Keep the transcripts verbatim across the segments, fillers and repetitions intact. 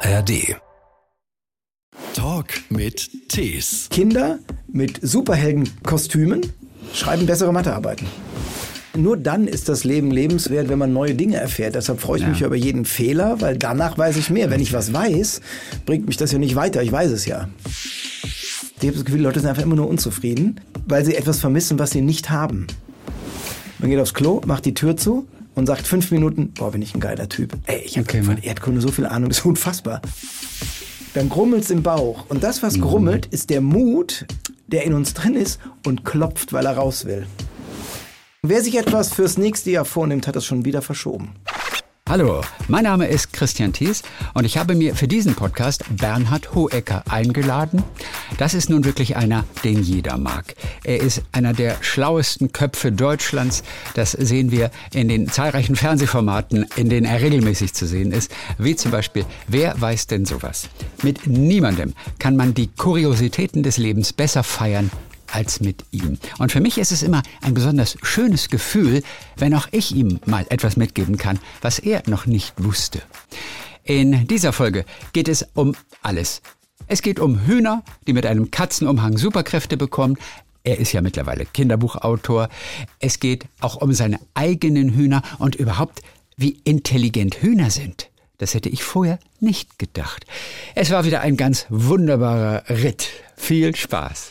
R D. Talk mit Tees. Kinder mit Superheldenkostümen schreiben bessere Mathearbeiten. Nur dann ist das Leben lebenswert, wenn man neue Dinge erfährt. Deshalb freue ich ja. mich über jeden Fehler, weil danach weiß ich mehr. Wenn ich was weiß, bringt mich das ja nicht weiter. Ich weiß es ja. Ich habe das Gefühl, die Leute sind einfach immer nur unzufrieden, weil sie etwas vermissen, was sie nicht haben. Man geht aufs Klo, macht die Tür zu und sagt fünf Minuten, boah, bin ich ein geiler Typ. Ey, ich habe okay, von Erdkunde so viel Ahnung, das ist unfassbar. Dann grummelt's im Bauch. Und das, was grummelt, ist der Mut, der in uns drin ist und klopft, weil er raus will. Wer sich etwas fürs nächste Jahr vornimmt, hat das schon wieder verschoben. Hallo, mein Name ist Christian Thies und ich habe mir für diesen Podcast Bernhard Hohecker eingeladen. Das ist nun wirklich einer, den jeder mag. Er ist einer der schlauesten Köpfe Deutschlands. Das sehen wir in den zahlreichen Fernsehformaten, in denen er regelmäßig zu sehen ist. Wie zum Beispiel, wer weiß denn sowas? Mit niemandem kann man die Kuriositäten des Lebens besser feiern als mit ihm. Und für mich ist es immer ein besonders schönes Gefühl, wenn auch ich ihm mal etwas mitgeben kann, was er noch nicht wusste. In dieser Folge geht es um alles. Es geht um Hühner, die mit einem Katzenumhang Superkräfte bekommen. Er ist ja mittlerweile Kinderbuchautor. Es geht auch um seine eigenen Hühner und überhaupt, wie intelligent Hühner sind. Das hätte ich vorher nicht gedacht. Es war wieder ein ganz wunderbarer Ritt. Viel Spaß.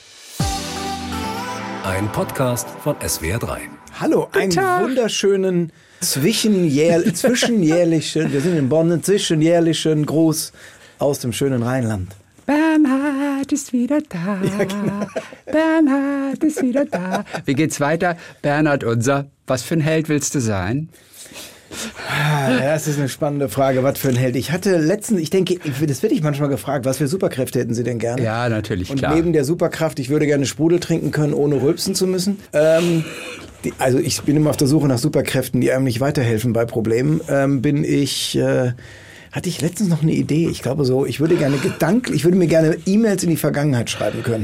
Ein Podcast von S W R drei. Hallo, einen wunderschönen zwischenjähr- zwischenjährlichen, wir sind in Bonn, einen zwischenjährlichen Gruß aus dem schönen Rheinland. Bernhard ist wieder da. Ja, genau. Bernhard ist wieder da. Wie geht's weiter? Bernhard, unser, was für ein Held willst du sein? Ja, das ist eine spannende Frage, was für ein Held. Ich hatte letztens, ich denke, das werde ich manchmal gefragt, was für Superkräfte hätten Sie denn gerne? Ja, natürlich, Und klar. neben der Superkraft, ich würde gerne Sprudel trinken können, ohne rülpsen zu müssen. Ähm, die, also ich bin immer auf der Suche nach Superkräften, die einem nicht weiterhelfen bei Problemen. Ähm, bin ich... Äh, Hatte ich letztens noch eine Idee. Ich glaube so, ich würde gerne gedanklich, ich würde mir gerne E-Mails in die Vergangenheit schreiben können.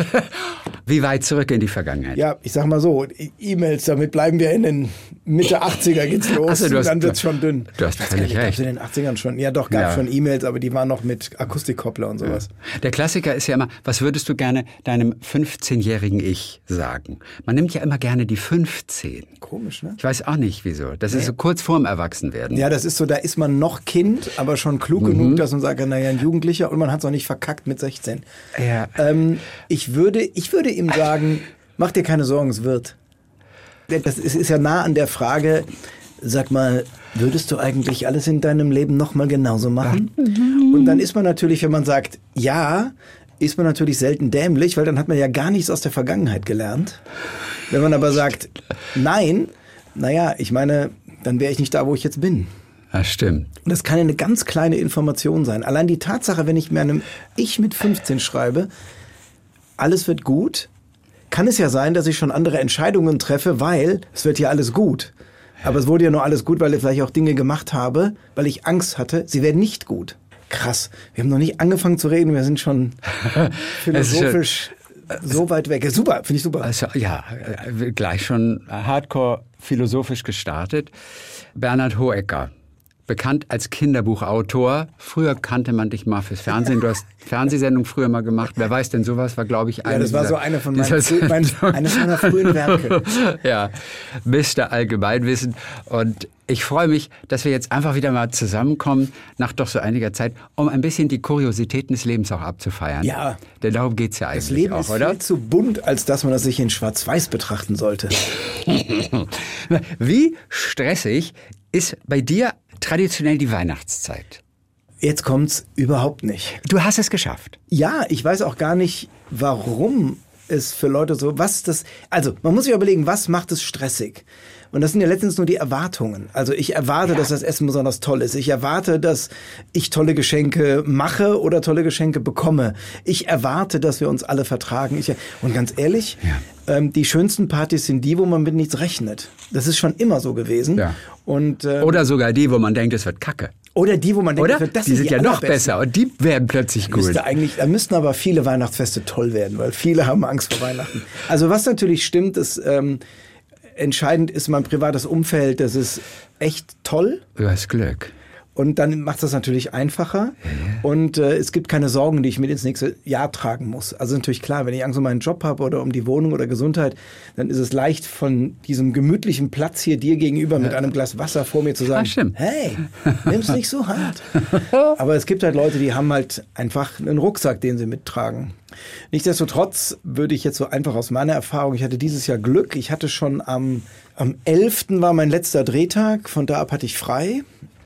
Wie weit zurück in die Vergangenheit? Ja, ich sag mal so, E-Mails, damit bleiben wir in den Mitte achtziger geht's los. So, und dann wird's schon dünn. Du hast völlig recht. Gab's in den achtzigern schon. Ja, doch, gab ja. schon E-Mails, aber die waren noch mit Akustikkoppler und sowas. Ja. Der Klassiker ist ja immer, was würdest du gerne deinem fünfzehnjährigen Ich sagen? Man nimmt ja immer gerne die fünfzehn. Komisch, ne? Ich weiß auch nicht, wieso. Das nee. ist so kurz vorm Erwachsenwerden. Ja, das ist so, da ist man noch Kind, aber schon klug mhm. genug, dass man sagt, naja, ein Jugendlicher und man hat es auch nicht verkackt mit sechzehn. Ja. Ähm, ich würde, ich würde ihm sagen, mach dir keine Sorgen, es wird. Das ist, ist ja nah an der Frage, sag mal, würdest du eigentlich alles in deinem Leben nochmal genauso machen? Mhm. Und dann ist man natürlich, wenn man sagt, ja, ist man natürlich selten dämlich, weil dann hat man ja gar nichts aus der Vergangenheit gelernt. Wenn man aber sagt, nein, naja, ich meine, dann wäre ich nicht da, wo ich jetzt bin. Das stimmt. Und das kann ja eine ganz kleine Information sein. Allein die Tatsache, wenn ich mir einem Ich mit fünfzehn schreibe, alles wird gut, kann es ja sein, dass ich schon andere Entscheidungen treffe, weil es wird ja alles gut. Aber es wurde ja nur alles gut, weil ich vielleicht auch Dinge gemacht habe, weil ich Angst hatte, sie werden nicht gut. Krass, wir haben noch nicht angefangen zu reden, wir sind schon philosophisch so weit weg. Super, finde ich super. Also, ja, gleich schon hardcore philosophisch gestartet. Bernhard Hohecker. Bekannt als Kinderbuchautor. Früher kannte man dich mal fürs Fernsehen. Du hast Fernsehsendungen früher mal gemacht. Wer weiß denn sowas? War, glaube ich, eine Ja, das war dieser, so eine von meinen, frü- mein, eines meiner frühen Werke. Ja, Mister Allgemeinwissen. Und ich freue mich, dass wir jetzt einfach wieder mal zusammenkommen, nach doch so einiger Zeit, um ein bisschen die Kuriositäten des Lebens auch abzufeiern. Ja. Denn darum geht's ja eigentlich Das Leben auch, ist oder? viel zu bunt, als dass man das sich in Schwarz-Weiß betrachten sollte. Wie stressig ist bei dir traditionell die Weihnachtszeit? Jetzt kommt's überhaupt nicht. Du hast es geschafft. Ja, ich weiß auch gar nicht, warum es für Leute so, was das, also man muss sich überlegen, was macht es stressig? Und das sind ja letztens nur die Erwartungen. Also ich erwarte, ja. dass das Essen besonders toll ist. Ich erwarte, dass ich tolle Geschenke mache oder tolle Geschenke bekomme. Ich erwarte, dass wir uns alle vertragen. Ich, und ganz ehrlich, ja. ähm, die schönsten Partys sind die, wo man mit nichts rechnet. Das ist schon immer so gewesen. Ja. Und, ähm, oder sogar die, wo man denkt, es wird Kacke. Oder die, wo man denkt, oder? das die sind sind die ja noch besser und die werden plötzlich gut. Müsste eigentlich, da müssten aber viele Weihnachtsfeste toll werden, weil viele haben Angst vor Weihnachten. Also was natürlich stimmt, ist, ähm, entscheidend ist mein privates Umfeld, das ist echt toll. Du hast Glück. Und dann macht das natürlich einfacher. Und äh, es gibt keine Sorgen, die ich mit ins nächste Jahr tragen muss. Also natürlich klar, wenn ich Angst um meinen Job habe oder um die Wohnung oder Gesundheit, dann ist es leicht, von diesem gemütlichen Platz hier dir gegenüber mit einem Glas Wasser vor mir zu sagen, Ja, stimmt. hey, nimm's nicht so hart. Aber es gibt halt Leute, die haben halt einfach einen Rucksack, den sie mittragen. Nichtsdestotrotz würde ich jetzt so einfach aus meiner Erfahrung, ich hatte dieses Jahr Glück, ich hatte schon am, am elften war mein letzter Drehtag, von da ab hatte ich frei.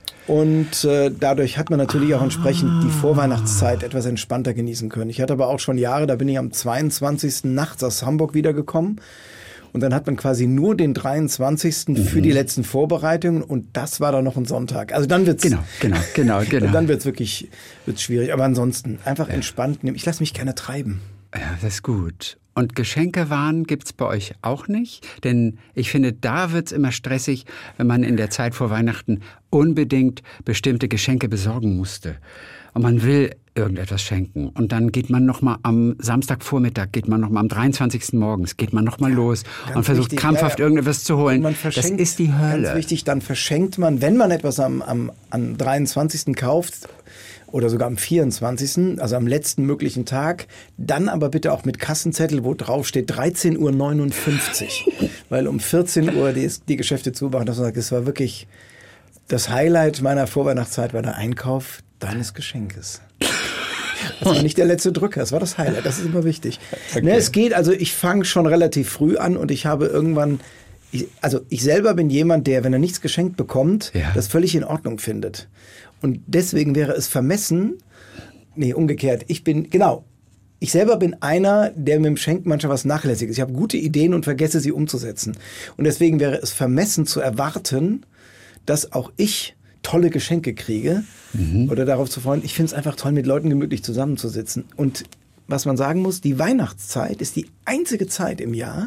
Und äh, dadurch hat man natürlich auch entsprechend die Vorweihnachtszeit etwas entspannter genießen können. Ich hatte aber auch schon Jahre, da bin ich am zweiundzwanzigsten nachts aus Hamburg wiedergekommen. Und dann hat man quasi nur den dreiundzwanzigsten für die letzten Vorbereitungen und das war dann noch ein Sonntag. Also dann wird's Genau, genau, genau, genau. dann wird's wirklich wird's schwierig. Aber ansonsten einfach ja. entspannt nehmen. Ich lasse mich gerne treiben. Ja, das ist gut. Und Geschenkewahn gibt's bei euch auch nicht? Denn ich finde, da wird's immer stressig, wenn man in der Zeit vor Weihnachten unbedingt bestimmte Geschenke besorgen musste. Und man will irgendetwas schenken. Und dann geht man noch mal am Samstagvormittag, geht man noch mal am dreiundzwanzigsten morgens, geht man noch mal ja, los und versucht wichtig, krampfhaft ja, ja. irgendetwas zu holen. Man das ist die Hölle. Ganz wichtig, dann verschenkt man, wenn man etwas am, am, am dreiundzwanzigsten kauft, oder sogar am vierundzwanzigsten, also am letzten möglichen Tag, dann aber bitte auch mit Kassenzettel, wo drauf steht dreizehn Uhr neunundfünfzig, weil um vierzehn Uhr die, die Geschäfte zumachen. Das war wirklich das Highlight meiner Vorweihnachtszeit, war der Einkauf deines Geschenkes. Das war nicht der letzte Drücker, das war das Highlight, das ist immer wichtig. Okay. Ne, es geht, also ich fange schon relativ früh an und ich habe irgendwann, ich, also ich selber bin jemand, der, wenn er nichts geschenkt bekommt, ja. das völlig in Ordnung findet. Und deswegen wäre es vermessen, nee, umgekehrt, ich bin, genau, ich selber bin einer, der mit dem Schenken manchmal was nachlässig ist. Ich habe gute Ideen und vergesse sie umzusetzen. Und deswegen wäre es vermessen zu erwarten, dass auch ich tolle Geschenke kriege mhm. oder darauf zu freuen. Ich finde es einfach toll, mit Leuten gemütlich zusammenzusitzen. Und was man sagen muss, die Weihnachtszeit ist die einzige Zeit im Jahr,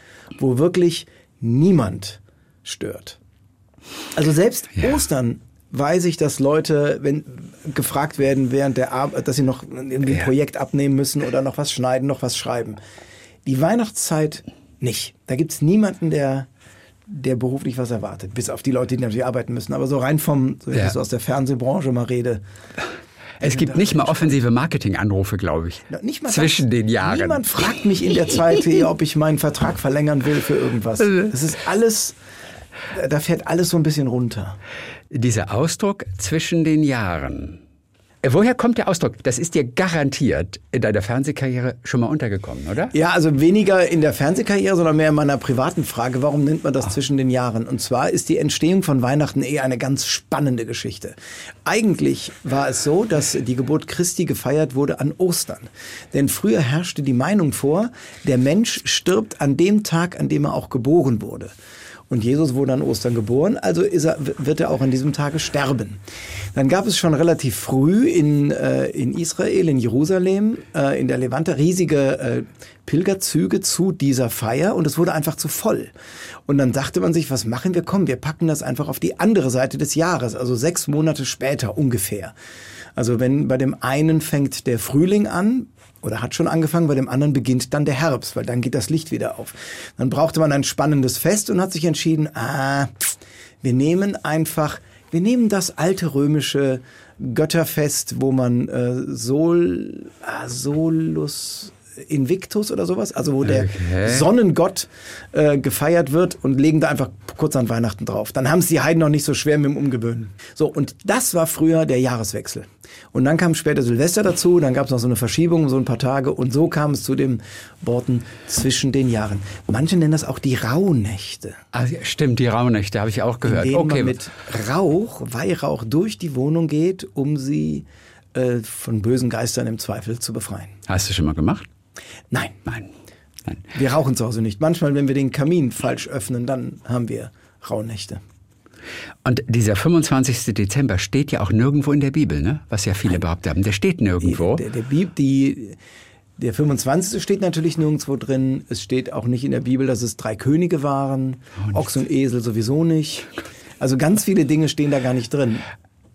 wo wirklich niemand stört. Also selbst ja. Ostern weiß ich, dass Leute, wenn gefragt werden während der Arbeit, dass sie noch irgendwie ein ja. Projekt abnehmen müssen oder noch was schneiden, noch was schreiben. Die Weihnachtszeit nicht. Da gibt's niemanden, der der beruflich was erwartet. Bis auf die Leute, die natürlich arbeiten müssen. Aber so rein vom, so, ja. so aus der Fernsehbranche mal rede. Es gibt nicht mal offensive Marketinganrufe, glaube ich, nicht mal zwischen das, den Jahren. Niemand fragt mich in der Zeit, ob ich meinen Vertrag verlängern will für irgendwas. Das ist alles, da fährt alles so ein bisschen runter. Dieser Ausdruck zwischen den Jahren. Woher kommt der Ausdruck? Das ist dir garantiert in deiner Fernsehkarriere schon mal untergekommen, oder? Ja, also weniger in der Fernsehkarriere, sondern mehr in meiner privaten Frage. Warum nennt man das oh. zwischen den Jahren? Und zwar ist die Entstehung von Weihnachten eher eine ganz spannende Geschichte. Eigentlich war es so, dass die Geburt Christi gefeiert wurde an Ostern. Denn früher herrschte die Meinung vor, der Mensch stirbt an dem Tag, an dem er auch geboren wurde. Und Jesus wurde an Ostern geboren, also ist er, wird er auch an diesem Tage sterben. Dann gab es schon relativ früh in, äh, in Israel, in Jerusalem, äh, in der Levante, riesige äh, Pilgerzüge zu dieser Feier und es wurde einfach zu voll. Und dann dachte man sich, was machen wir? Komm, wir packen das einfach auf die andere Seite des Jahres, also sechs Monate später ungefähr. Also wenn bei dem einen fängt der Frühling an, oder hat schon angefangen, bei dem anderen beginnt dann der Herbst, weil dann geht das Licht wieder auf. Dann brauchte man ein spannendes Fest und hat sich entschieden, ah, wir nehmen einfach, wir nehmen das alte römische Götterfest, wo man äh, Sol, ah, Solus Invictus oder sowas, also wo der okay. Sonnengott äh, gefeiert wird und legen da einfach kurz an Weihnachten drauf. Dann haben es die Heiden noch nicht so schwer mit dem Umgewöhnen. So, und das war früher der Jahreswechsel. Und dann kam später Silvester dazu, dann gab es noch so eine Verschiebung, so ein paar Tage und so kam es zu den Worten zwischen den Jahren. Manche nennen das auch die Rauhnächte. Ah, stimmt, die Rauhnächte habe ich auch gehört. In denen okay. man mit Rauch, Weihrauch durch die Wohnung geht, um sie äh, von bösen Geistern im Zweifel zu befreien. Hast du schon mal gemacht? Nein. Nein. Nein. Wir rauchen zu Hause nicht. Manchmal, wenn wir den Kamin falsch öffnen, dann haben wir Rauhnächte. Und dieser fünfundzwanzigsten Dezember steht ja auch nirgendwo in der Bibel, ne? Was ja viele behauptet haben. Der steht nirgendwo. Die, der, der, Bib, die, der fünfundzwanzigste steht natürlich nirgendwo drin. Es steht auch nicht in der Bibel, dass es drei Könige waren. Oh, Ochs und Esel sowieso nicht. Also ganz viele Dinge stehen da gar nicht drin. Ja.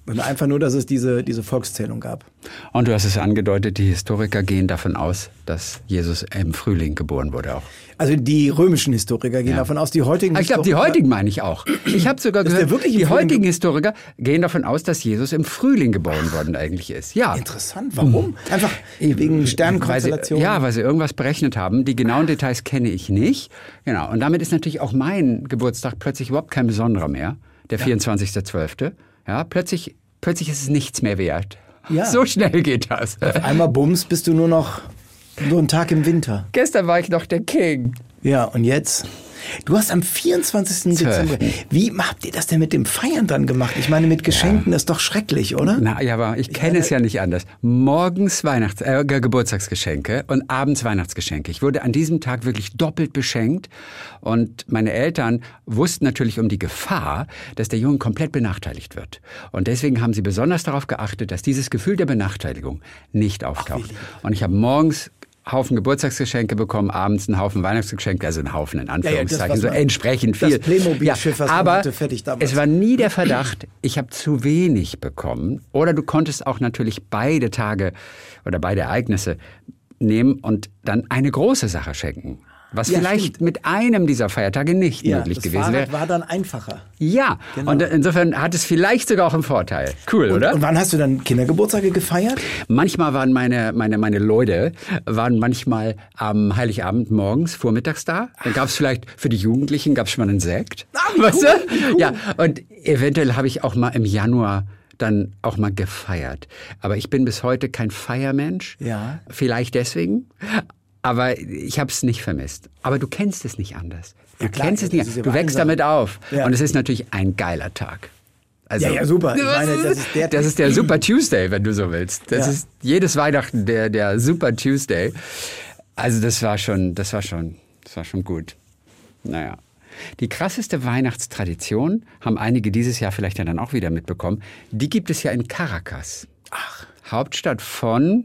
Sondern einfach nur, dass es diese, diese Volkszählung gab. Und du hast es angedeutet, die Historiker gehen davon aus, dass Jesus im Frühling geboren wurde auch. Also die römischen Historiker gehen ja. davon aus, die heutigen Ich glaube, die heutigen meine ich auch. Ich habe sogar gehört, die heutigen Historiker gehen davon aus, dass Jesus im Frühling geboren worden eigentlich ist. Ja. Interessant, warum? Einfach wegen Sternenkonstellationen? Ja, weil sie irgendwas berechnet haben. Die genauen Details kenne ich nicht. Genau. Und damit ist natürlich auch mein Geburtstag plötzlich überhaupt kein besonderer mehr. Der vierundzwanzigster zwölfte Ja, plötzlich, plötzlich ist es nichts mehr wert. Ja. So schnell geht das. Auf einmal bums, bist du nur noch nur ein Tag im Winter. Gestern war ich noch der King. Ja, und jetzt? Du hast am vierundzwanzigsten Dezember. Wie habt ihr das denn mit dem Feiern dann gemacht? Ich meine, mit Geschenken ja. ist doch schrecklich, oder? Na ja, aber ich kenne es ja nicht anders. Morgens Weihnachts-, äh, Geburtstagsgeschenke und abends Weihnachtsgeschenke. Ich wurde an diesem Tag wirklich doppelt beschenkt. Und meine Eltern wussten natürlich um die Gefahr, dass der Junge komplett benachteiligt wird. Und deswegen haben sie besonders darauf geachtet, dass dieses Gefühl der Benachteiligung nicht auftaucht. Ach, und ich habe morgens Haufen Geburtstagsgeschenke bekommen, abends einen Haufen Weihnachtsgeschenke, also einen Haufen in Anführungszeichen, ja, ja, so entsprechend viel. Das Playmobil-Schiff, ja, was aber hatte, fertig damals. Es war nie der Verdacht, ich habe zu wenig bekommen. Oder du konntest auch natürlich beide Tage oder beide Ereignisse nehmen und dann eine große Sache schenken. Was ja, vielleicht stimmt. mit einem dieser Feiertage nicht ja, möglich gewesen wäre. Das war dann einfacher. Ja, genau. Und insofern hat es vielleicht sogar auch einen Vorteil. Cool, und, oder? Und wann hast du dann Kindergeburtstage gefeiert? Manchmal waren meine, meine, meine Leute, waren manchmal am Heiligabend morgens, vormittags da. Dann gab es vielleicht für die Jugendlichen, gab es schon mal einen Sekt. Ah, wie weißt cool, du? Cool. Ja, und eventuell habe ich auch mal im Januar dann auch mal gefeiert. Aber ich bin bis heute kein Feiermensch. Ja. Vielleicht deswegen. Aber ich habe es nicht vermisst. Aber du kennst es nicht anders. Du ja, klar, kennst es nicht. Du wächst damit auf. Ja. Und es ist natürlich ein geiler Tag. Also, ja, ja, super. Ich meine, das ist der, das ist der Super Tuesday, wenn du so willst. Das ja. ist jedes Weihnachten der, der Super Tuesday. Also das war schon, das war schon, das war schon gut. Naja. Die krasseste Weihnachtstradition haben einige dieses Jahr vielleicht ja dann auch wieder mitbekommen. Die gibt es ja in Caracas. Ach. Hauptstadt von...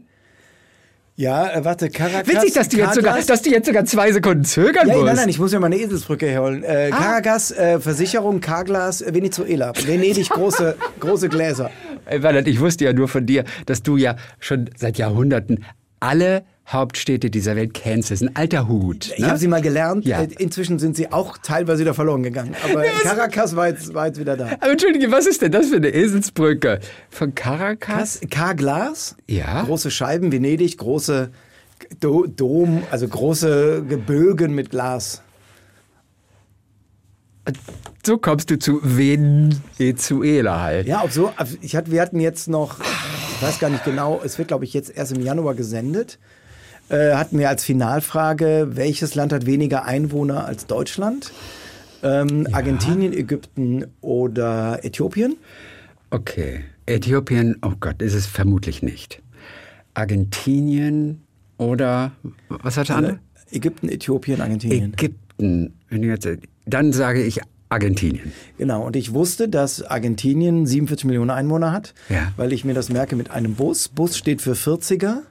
Ja, äh, warte, Caracas. Witzig, dass du, jetzt sogar, dass du jetzt sogar zwei Sekunden zögern ja, musst. Nein, nein, ich muss ja meine Eselsbrücke herholen. Äh, ah. Caracas, äh, Versicherung, Carglass, Venezuela. Venedig, große, große Gläser. Ey, ich wusste ja nur von dir, dass du ja schon seit Jahrhunderten alle Hauptstädte dieser Welt kennst. Das ist ein alter Hut. Ich ne? habe sie mal gelernt. Ja. Inzwischen sind sie auch teilweise wieder verloren gegangen. Aber Caracas war jetzt, war jetzt wieder da. Aber Entschuldige, was ist denn das für eine Eselsbrücke? Von Caracas? Carglass. Ja. Große Scheiben, Venedig, große Do- Dom, also große Gebögen mit Glas. So kommst du zu Venezuela halt. Ja, auch so. Ich hatte, wir hatten jetzt noch, ich weiß gar nicht genau, es wird, glaube ich, jetzt erst im Januar gesendet. Äh, hatten wir als Finalfrage, welches Land hat weniger Einwohner als Deutschland? Ähm, ja. Argentinien, Ägypten oder Äthiopien? Okay, Äthiopien, oh Gott, ist es vermutlich nicht. Argentinien oder, was hat der andere? Ägypten, Äthiopien, Argentinien. Ägypten, dann sage ich Argentinien. Genau, und ich wusste, dass Argentinien siebenundvierzig Millionen Einwohner hat, ja. weil ich mir das merke mit einem Bus. Bus steht für vierziger.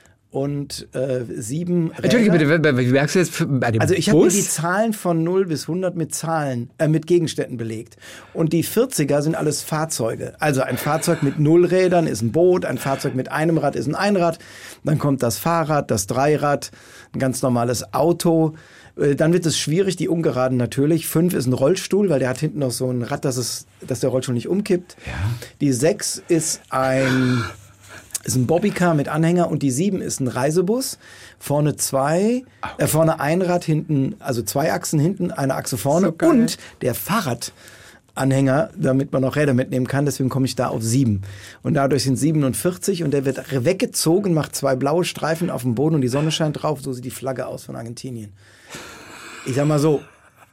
Und äh, sieben Räder. Entschuldige bitte, wie merkst du jetzt bei dem Also ich Bus? habe mir die Zahlen von null bis hundert mit Zahlen, äh, mit Gegenständen belegt. Und die vierziger sind alles Fahrzeuge. Also ein Fahrzeug mit null Rädern ist ein Boot, ein Fahrzeug mit einem Rad ist ein Einrad. Dann kommt das Fahrrad, das Dreirad, ein ganz normales Auto. Äh, dann wird es schwierig, die ungeraden natürlich. Fünf ist ein Rollstuhl, weil der hat hinten noch so ein Rad, dass, es, dass der Rollstuhl nicht umkippt. Ja. Die sechs ist ein... ist ein Bobbycar mit Anhänger und die sieben ist ein Reisebus. Vorne zwei, äh, vorne ein Rad, hinten, also zwei Achsen hinten, eine Achse vorne so und der Fahrradanhänger, damit man noch Räder mitnehmen kann. Deswegen komme ich da auf sieben. Und dadurch sind siebenundvierzig und der wird weggezogen, macht zwei blaue Streifen auf dem Boden und die Sonne scheint drauf. So sieht die Flagge aus von Argentinien. Ich sag mal so,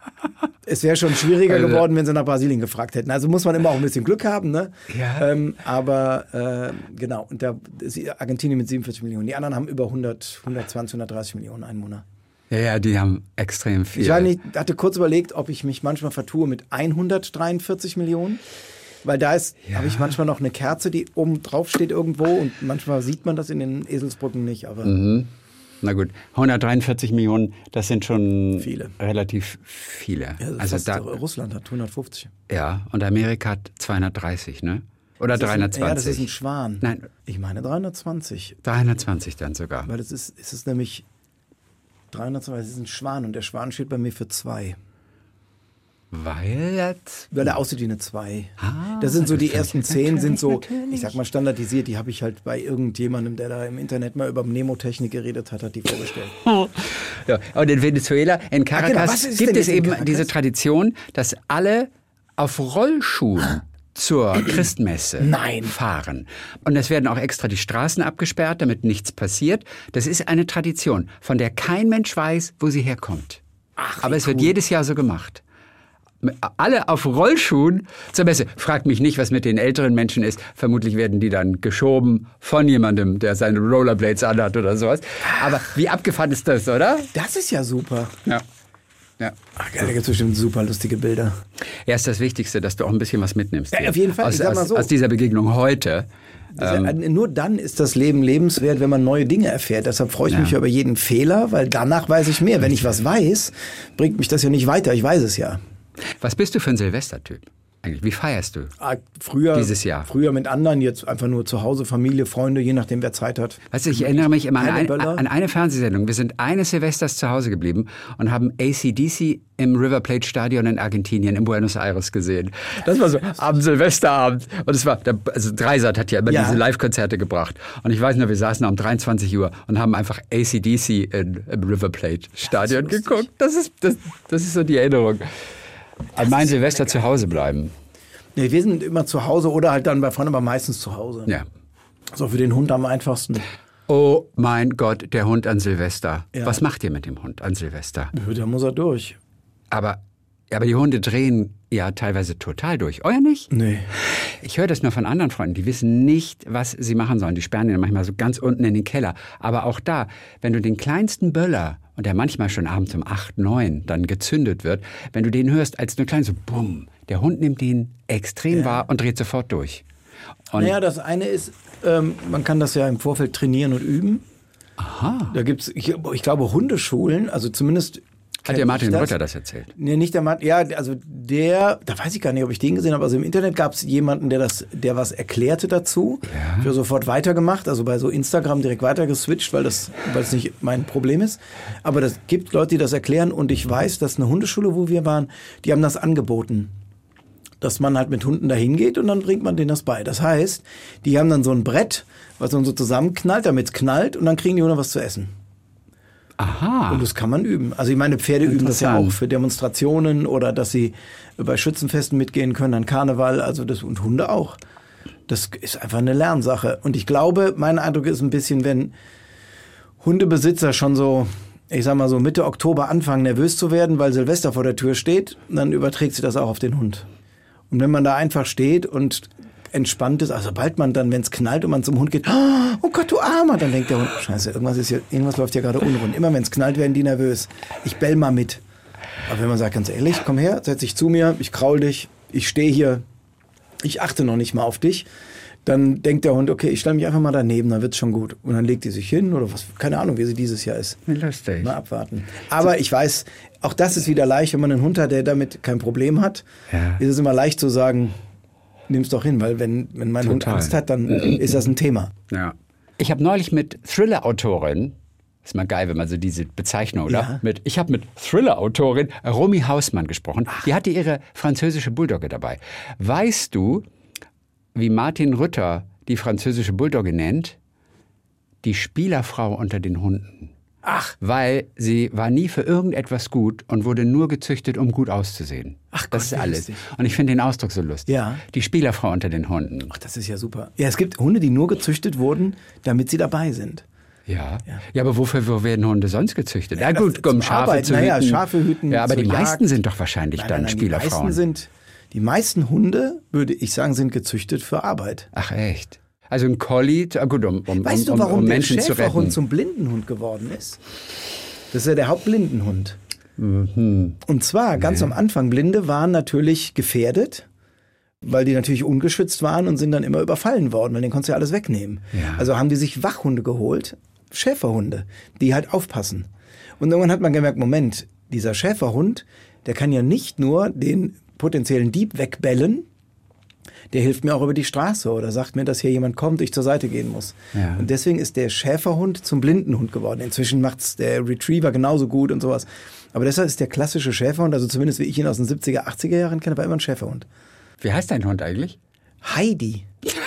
es wäre schon schwieriger also, geworden, wenn sie nach Brasilien gefragt hätten. Also muss man immer auch ein bisschen Glück haben, ne? Ja. Ähm, aber äh, genau, und da ist Argentinien mit siebenundvierzig Millionen. Die anderen haben über hundert, hundertzwanzig, hundertdreißig Millionen Einwohner. Ja, ja, die haben extrem viel. Ich war nicht, hatte kurz überlegt, ob ich mich manchmal vertue mit hundertdreiundvierzig Millionen. Weil da ist, ja. habe ich manchmal noch eine Kerze, die oben drauf steht irgendwo und manchmal sieht man das in den Eselsbrücken nicht. Aber mhm. Na gut, hundertdreiundvierzig Millionen, das sind schon viele. relativ viele. Ja, also also fast da, Russland hat hundertfünfzig. Ja, und Amerika hat zweihundertdreißig, ne? Oder das dreihundertzwanzig? Ein, ja, das ist ein Schwan. Nein. Ich meine dreihundertzwanzig. dreihundertzwanzig dann sogar. Weil das ist, ist es nämlich dreihundertzwanzig, das ist ein Schwan und der Schwan steht bei mir für zwei. Weil jetzt... Weil er aussieht wie eine zwei. Ah, das sind so die natürlich, ersten zehn, sind so, natürlich. ich sag mal standardisiert, die habe ich halt bei irgendjemandem, der da im Internet mal über Mnemotechnik geredet hat, hat die vorgestellt. Ja, und in Venezuela, in Caracas, genau. Was ist gibt denn es jetzt in eben Caracas? diese Tradition, dass alle auf Rollschuhen zur Christmesse Nein. fahren. Und es werden auch extra die Straßen abgesperrt, damit nichts passiert. Das ist eine Tradition, von der kein Mensch weiß, wo sie herkommt. Ach, Aber es wird cool. jedes Jahr so gemacht. Alle auf Rollschuhen zur Messe. Fragt mich nicht, was mit den älteren Menschen ist. Vermutlich werden die dann geschoben von jemandem, der seine Rollerblades anhat oder sowas. Aber wie abgefahren ist das, oder? Das ist ja super. Ja. Ja. Ach, geil, da gibt es bestimmt super lustige Bilder. Ja, ist das Wichtigste, dass du auch ein bisschen was mitnimmst. Ja, hier. auf jeden Fall. Aus, Ich sag mal aus, so. aus dieser Begegnung heute. Ähm, Nur dann ist das Leben lebenswert, wenn man neue Dinge erfährt. Deshalb freue ich Ja. mich über jeden Fehler, weil danach weiß ich mehr. Wenn ich was weiß, bringt mich das ja nicht weiter. Ich weiß es ja. Was bist du für ein Silvestertyp? Eigentlich, wie feierst du? Ah, Früher, Dieses Jahr. Früher mit anderen, jetzt einfach nur zu Hause, Familie, Freunde, je nachdem, wer Zeit hat. Weißt du, ich erinnere mich immer an, Keine ein, Böller. an eine Fernsehsendung. Wir sind eines Silvesters zu Hause geblieben und haben A C D C im River Plate Stadion in Argentinien, in Buenos Aires gesehen. Das war so am Silvesterabend. Und es war, der, also Dreisat hat ja immer Ja. diese Live-Konzerte gebracht. Und ich weiß noch, wir saßen um dreiundzwanzig Uhr und haben einfach A C D C in, im River Plate Stadion lustig. geguckt. Das ist, das, das ist so die Erinnerung. An mein Silvester zu Hause bleiben. Nee, wir sind immer zu Hause oder halt dann bei Freunden, aber meistens zu Hause. Ja. So für den Hund am einfachsten. Oh mein Gott, der Hund an Silvester. Ja. Was macht ihr mit dem Hund an Silvester? Da muss er durch. Aber, aber die Hunde drehen ja teilweise total durch. Euer nicht? Nee. Ich höre das nur von anderen Freunden, die wissen nicht, was sie machen sollen. Die sperren ihn manchmal so ganz unten in den Keller. Aber auch da, wenn du den kleinsten Böller, und der manchmal schon abends um acht, neun dann gezündet wird, wenn du den hörst als nur klein, so bumm, der Hund nimmt ihn extrem Ja. wahr und dreht sofort durch. Und Naja, das eine ist, ähm, man kann das ja im Vorfeld trainieren und üben. aha, Da gibt's, ich, ich glaube, Hundeschulen, also zumindest. hat dir Martin Rütter das erzählt? Nee, nicht der Martin. Ja, also der, da weiß ich gar nicht, ob ich den gesehen habe. Also im Internet gab es jemanden, der das, der was erklärte dazu. Ja. Ich habe sofort weitergemacht, also bei so Instagram direkt weitergeswitcht, weil das, weil es nicht mein Problem ist. Aber das gibt Leute, die das erklären und ich weiß, dass eine Hundeschule, wo wir waren, die haben das angeboten. Dass man halt mit Hunden dahin geht und dann bringt man denen das bei. Das heißt, die haben dann so ein Brett, was dann so zusammenknallt, damit es knallt und dann kriegen die Hunde was zu essen. Aha. Und das kann man üben. Also ich meine, Pferde üben das ja Interessant. auch für Demonstrationen oder dass sie bei Schützenfesten mitgehen können, an Karneval, also das und Hunde auch. Das ist einfach eine Lernsache. Und ich glaube, mein Eindruck ist ein bisschen, wenn Hundebesitzer schon so, ich sag mal so Mitte Oktober anfangen nervös zu werden, weil Silvester vor der Tür steht, dann überträgt sich das auch auf den Hund. Und wenn man da einfach steht und entspannt ist, also sobald man dann, wenn es knallt und man zum Hund geht, oh Gott, du Armer, dann denkt der Hund, scheiße, irgendwas ist hier, irgendwas läuft hier gerade unrund. Immer wenn es knallt, werden die nervös. Ich bell mal mit. Aber wenn man sagt, ganz ehrlich, komm her, setz dich zu mir, ich kraul dich, ich stehe hier, ich achte noch nicht mal auf dich, dann denkt der Hund, okay, ich stelle mich einfach mal daneben, dann wird's schon gut. Und dann legt die sich hin oder was, keine Ahnung, wie sie dieses Jahr ist. Wie lustig. Mal abwarten. Aber ich weiß, auch das ist wieder leicht, wenn man einen Hund hat, der damit kein Problem hat, Ja. ist es immer leicht zu sagen, nimm's doch hin, weil wenn, wenn mein Hund Total. Angst hat, dann ist das ein Thema. Ja. Ich habe neulich mit Thriller-Autorin, ist mal geil, wenn man so diese Bezeichnung, oder? Ja. Mit, ich habe mit Thriller-Autorin Romy Hausmann gesprochen. Die hatte ihre französische Bulldogge dabei. Weißt du, wie Martin Rütter die französische Bulldogge nennt? Die Spielerfrau unter den Hunden. Ach. Weil sie war nie für irgendetwas gut und wurde nur gezüchtet, um gut auszusehen. Ach Gott, das ist wie alles. lustig. Und ich finde den Ausdruck so lustig. Ja. Die Spielerfrau unter den Hunden. Ach, das ist ja super. Ja, es gibt Hunde, die nur gezüchtet wurden, damit sie dabei sind. Ja. ja, aber wofür wo werden Hunde sonst gezüchtet? Ja, Ja, gut, zum um Schafe Arbeiten. zu Naja, hüten. Schafe hüten Ja, aber zur die meisten Jagd. sind doch wahrscheinlich Nein, dann nein, nein, Spielerfrauen. Die meisten, sind, die meisten Hunde, würde ich sagen, sind gezüchtet für Arbeit. Ach echt? Also ein Collie, ah, gut, um, um, Weißt um, du, warum um der Menschen zu retten. Schäferhund zum Blindenhund geworden ist? Das ist ja der Hauptblindenhund. Mhm. Und zwar, ganz am Anfang, Blinde waren natürlich gefährdet, weil die natürlich ungeschützt waren und sind dann immer überfallen worden, weil den konntest du ja alles wegnehmen. Ja. Also haben die sich Wachhunde geholt, Schäferhunde, die halt aufpassen. Und irgendwann hat man gemerkt, Moment, dieser Schäferhund, der kann ja nicht nur den potenziellen Dieb wegbellen, der hilft mir auch über die Straße oder sagt mir, dass hier jemand kommt, ich zur Seite gehen muss. Ja. Und deswegen ist der Schäferhund zum Blindenhund geworden. Inzwischen macht's der Retriever genauso gut und sowas. Aber deshalb ist der klassische Schäferhund, also zumindest wie ich ihn aus den siebziger, achtziger Jahren kenne, war immer ein Schäferhund. Wie heißt dein Hund eigentlich? Heidi.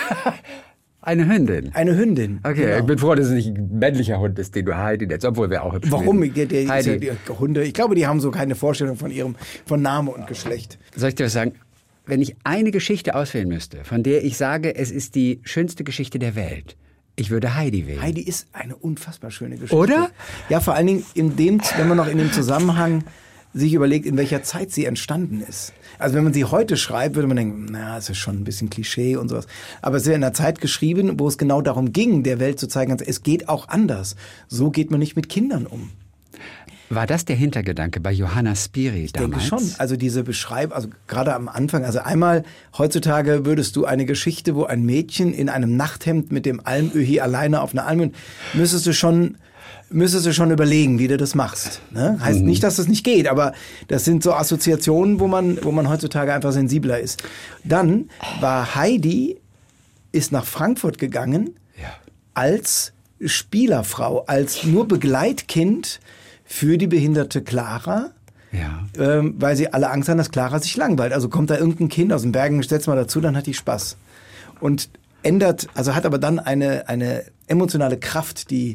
Eine Hündin? Eine Hündin. Okay, genau. Ich bin froh, dass es nicht ein männlicher Hund ist, den du Heidi nennst, obwohl wir auch hübsch Warum? Der, der ist ja, die Hunde, ich glaube, die haben so keine Vorstellung von ihrem von Name und Geschlecht. Soll ich dir was sagen? Wenn ich eine Geschichte auswählen müsste, von der ich sage, es ist die schönste Geschichte der Welt, ich würde Heidi wählen. Heidi ist eine unfassbar schöne Geschichte. Oder? Ja, vor allen Dingen, in dem, wenn man noch in dem Zusammenhang sich überlegt, in welcher Zeit sie entstanden ist. Also wenn man sie heute schreibt, würde man denken, na, es ist schon ein bisschen Klischee und sowas. Aber es ist ja in einer Zeit geschrieben, wo es genau darum ging, der Welt zu zeigen, es geht auch anders. So geht man nicht mit Kindern um. War das der Hintergedanke bei Johanna Spyri ich damals? Ich denke schon. Also diese Beschreibung, also gerade am Anfang, also einmal heutzutage würdest du eine Geschichte, wo ein Mädchen in einem Nachthemd mit dem Almöhi alleine auf einer Alm, müsstest du schon müsstest du schon überlegen, wie du das machst. Ne? Heißt mhm. nicht, dass das nicht geht, aber das sind so Assoziationen, wo man, wo man heutzutage einfach sensibler ist. Dann war Heidi, ist nach Frankfurt gegangen ja. als Spielerfrau, als nur Begleitkind für die behinderte Clara. Ja. Ähm, weil sie alle Angst haben, dass Clara sich langweilt. Also kommt da irgendein Kind aus den Bergen, setzt mal dazu, dann hat die Spaß. Und ändert, also hat aber dann eine, eine emotionale Kraft, die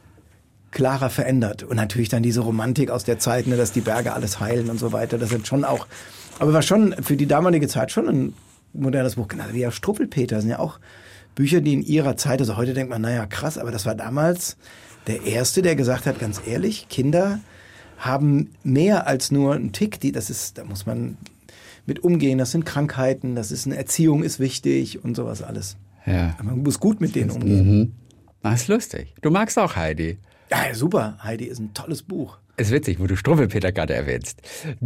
Clara verändert. Und natürlich dann diese Romantik aus der Zeit, ne, dass die Berge alles heilen und so weiter. Das sind schon auch, aber war schon für die damalige Zeit schon ein modernes Buch. Genau wie ja Struwwelpeter sind ja auch Bücher, die in ihrer Zeit, also heute denkt man, naja, krass, aber das war damals der Erste, der gesagt hat, ganz ehrlich, Kinder haben mehr als nur einen Tick, die, das ist, da muss man mit umgehen, das sind Krankheiten, das ist eine Erziehung, ist wichtig und sowas alles. Ja. Man muss gut mit denen umgehen. Mhm. Das ist lustig. Du magst auch Heidi. Ja, super. Heidi ist ein tolles Buch. Es ist witzig, wo du Struwwelpeter gerade erwähnst.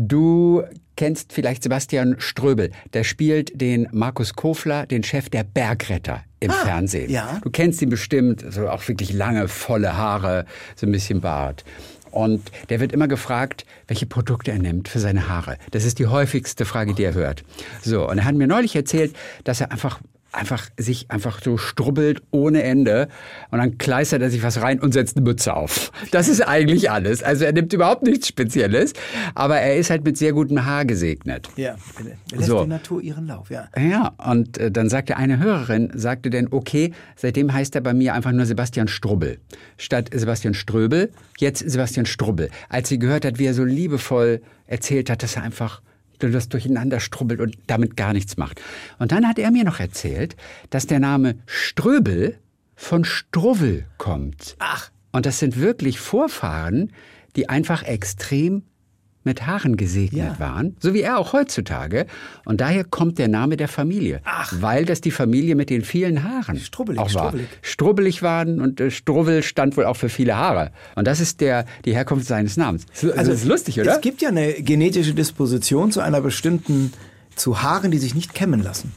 Du kennst vielleicht Sebastian Ströbel. Der spielt den Markus Kofler, den Chef der Bergretter im ah, Fernsehen. Ja. Du kennst ihn bestimmt, so auch wirklich lange, volle Haare, so ein bisschen Bart. Und der wird immer gefragt, welche Produkte er nimmt für seine Haare. Das ist die häufigste Frage, die er hört. So, und er hat mir neulich erzählt, dass er einfach einfach sich einfach so strubbelt ohne Ende und dann kleistert er sich was rein und setzt eine Mütze auf. Das ist eigentlich alles. Also er nimmt überhaupt nichts Spezielles, aber er ist halt mit sehr gutem Haar gesegnet. Ja, er lässt so. Die Natur ihren Lauf, ja. Ja, und äh, dann sagte eine Hörerin, sagte denn, okay, seitdem heißt er bei mir einfach nur Sebastian Strubbel. Statt Sebastian Ströbel, jetzt Sebastian Strubbel. Als sie gehört hat, wie er so liebevoll erzählt hat, dass er einfach das durcheinander strubbelt und damit gar nichts macht. Und dann hat er mir noch erzählt, dass der Name Ströbel von Struwwel kommt. Ach. Und das sind wirklich Vorfahren, die einfach extrem mit Haaren gesegnet ja. waren, so wie er auch heutzutage. Und daher kommt der Name der Familie. Ach. Weil das die Familie mit den vielen Haaren strubbelig, auch war. Strubbelig. Strubbelig waren und äh, Struwwel stand wohl auch für viele Haare. Und das ist der, die Herkunft seines Namens. Also, das ist lustig, oder? Es gibt ja eine genetische Disposition zu einer bestimmten, zu Haaren, die sich nicht kämmen lassen.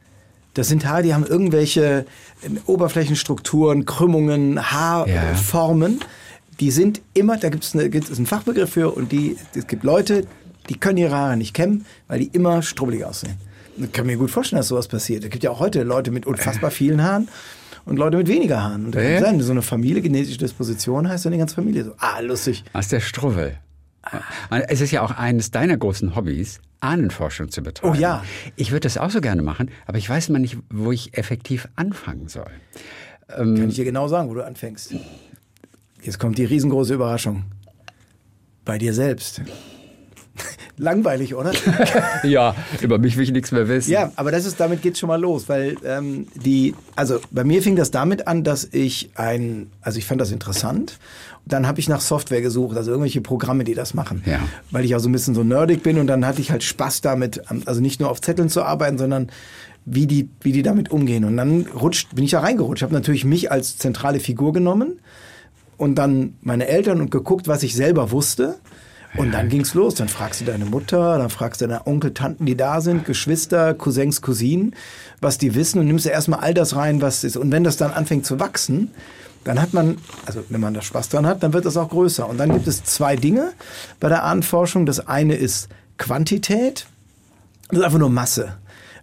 Das sind Haare, die haben irgendwelche Oberflächenstrukturen, Krümmungen, Haarformen. Ja. Die sind immer, da gibt es einen Fachbegriff für und die, es gibt Leute, die können ihre Haare nicht kämmen, weil die immer strubbelig aussehen. Ich kann mir gut vorstellen, dass sowas passiert. Es gibt ja auch heute Leute mit unfassbar vielen Haaren und Leute mit weniger Haaren. Und äh? sein, so eine Familie, genetische Disposition heißt dann die ganze Familie so, ah, lustig. Das ist der Struwwel. Es ist ja auch eines deiner großen Hobbys, Ahnenforschung zu betreiben. Oh ja. Ich würde das auch so gerne machen, aber ich weiß mal nicht, wo ich effektiv anfangen soll. Ähm, kann ich dir genau sagen, wo du anfängst. Jetzt kommt die riesengroße Überraschung. Bei dir selbst. Langweilig, oder? Ja, über mich will ich nichts mehr wissen. Ja, aber das ist, damit geht's schon mal los, weil ähm, die, also bei mir fing das damit an, dass ich ein, also ich fand das interessant. Dann habe ich nach Software gesucht, also irgendwelche Programme, die das machen. Ja. Weil ich auch so ein bisschen so nerdig bin und dann hatte ich halt Spaß damit, also nicht nur auf Zetteln zu arbeiten, sondern wie die, wie die damit umgehen. Und dann rutscht, bin ich da reingerutscht. Ich habe natürlich mich als zentrale Figur genommen und dann meine Eltern und geguckt, was ich selber wusste. Und dann ging's los. Dann fragst du deine Mutter, dann fragst du deine Onkel, Tanten, die da sind, Geschwister, Cousins, Cousinen, was die wissen und nimmst du erstmal all das rein, was ist. Und wenn das dann anfängt zu wachsen, dann hat man, also wenn man da Spaß dran hat, dann wird das auch größer. Und dann gibt es zwei Dinge bei der Ahnenforschung. Das eine ist Quantität, das ist einfach nur Masse.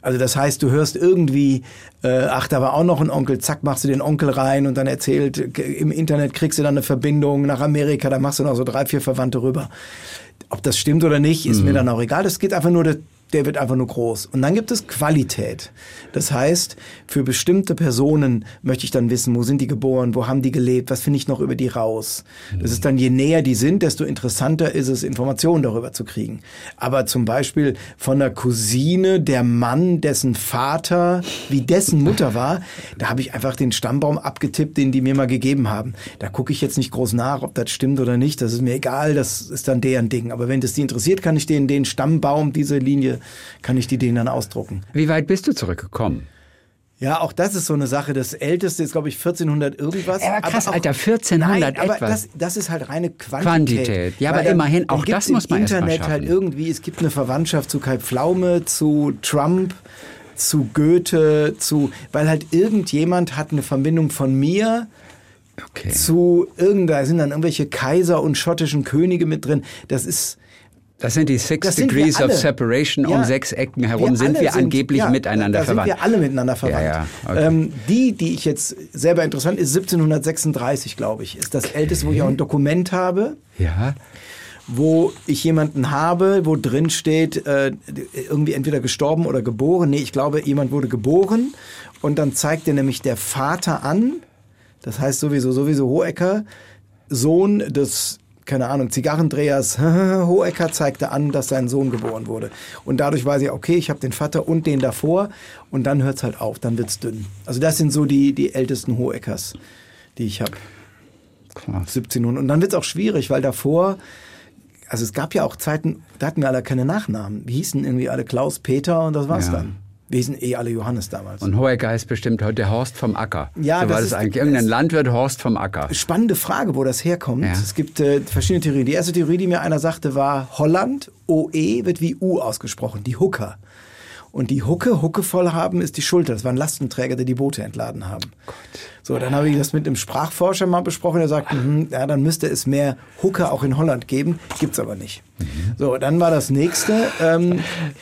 Also das heißt, du hörst irgendwie, äh, ach, da war auch noch ein Onkel, zack, machst du den Onkel rein und dann erzählt, im Internet kriegst du dann eine Verbindung nach Amerika, da machst du noch so drei, vier Verwandte rüber. Ob das stimmt oder nicht, ist mhm. mir dann auch egal. Das geht einfach nur, der wird einfach nur groß. Und dann gibt es Qualität. Das heißt, für bestimmte Personen möchte ich dann wissen, wo sind die geboren, wo haben die gelebt, was finde ich noch über die raus. Das ist dann, je näher die sind, desto interessanter ist es, Informationen darüber zu kriegen. Aber zum Beispiel von der Cousine, der Mann, dessen Vater, wie dessen Mutter war, da habe ich einfach den Stammbaum abgetippt, den die mir mal gegeben haben. Da gucke ich jetzt nicht groß nach, ob das stimmt oder nicht. Das ist mir egal, das ist dann deren Ding. Aber wenn das die interessiert, kann ich denen den Stammbaum, diese Linie, kann ich die denen dann ausdrucken. Wie weit bist du zurückgekommen? Ja, auch das ist so eine Sache. Das Älteste ist, glaube ich, vierzehnhundert irgendwas. Ja, aber krass, aber auch, Alter, vierzehnhundert nein, etwas. Aber das, das ist halt reine Quantität. Quantität. Ja, aber dann, immerhin, auch das muss man erst mal schaffen. Internet halt irgendwie, es gibt eine Verwandtschaft zu Kai Pflaume, zu Trump, zu Goethe, zu, weil halt irgendjemand hat eine Verbindung von mir okay. zu irgendeiner, da sind dann irgendwelche Kaiser und schottischen Könige mit drin. Das ist... Das sind die Six Degrees of Separation. Ja, um sechs Ecken herum wir sind wir sind, angeblich ja, miteinander da verwandt. Da sind wir alle miteinander verwandt. Ja, ja, okay. ähm, die, die ich jetzt selber interessant ist, siebzehnhundertsechsunddreißig, glaube ich, ist das okay. älteste, wo ich auch ein Dokument habe. Ja. Wo ich jemanden habe, wo drin steht, äh, irgendwie entweder gestorben oder geboren. Nee, ich glaube, jemand wurde geboren. Und dann zeigt er nämlich der Vater an, das heißt sowieso, sowieso Hohecker, Sohn des... keine Ahnung, Zigarrendrehers Hohecker zeigte an, dass sein Sohn geboren wurde. Und dadurch weiß ich, okay, ich habe den Vater und den davor und dann hört's halt auf, dann wird's dünn. Also das sind so die, die ältesten Hoheckers, die ich habe. siebzehnhundert. Und dann wird's auch schwierig, weil davor, also es gab ja auch Zeiten, da hatten wir alle keine Nachnamen. Wir hießen irgendwie alle Klaus, Peter und das war's ja. dann. Wir hießen eh alle Johannes damals. Und Hohecker heißt bestimmt heute der Horst vom Acker. Ja, so das war das ist eigentlich. Irgendein Landwirt Horst vom Acker. Spannende Frage, wo das herkommt. Ja. Es gibt äh, verschiedene Theorien. Die erste Theorie, die mir einer sagte, war Holland, O E wird wie U ausgesprochen, die Hooker. Und die Hucke, Hucke voll haben, ist die Schulter. Das waren Lastenträger, die die Boote entladen haben. Gott. So, dann habe ich das mit einem Sprachforscher mal besprochen. Der sagt, mh, ja, dann müsste es mehr Hucke auch in Holland geben. Gibt's aber nicht. Mhm. So, dann war das nächste, ähm,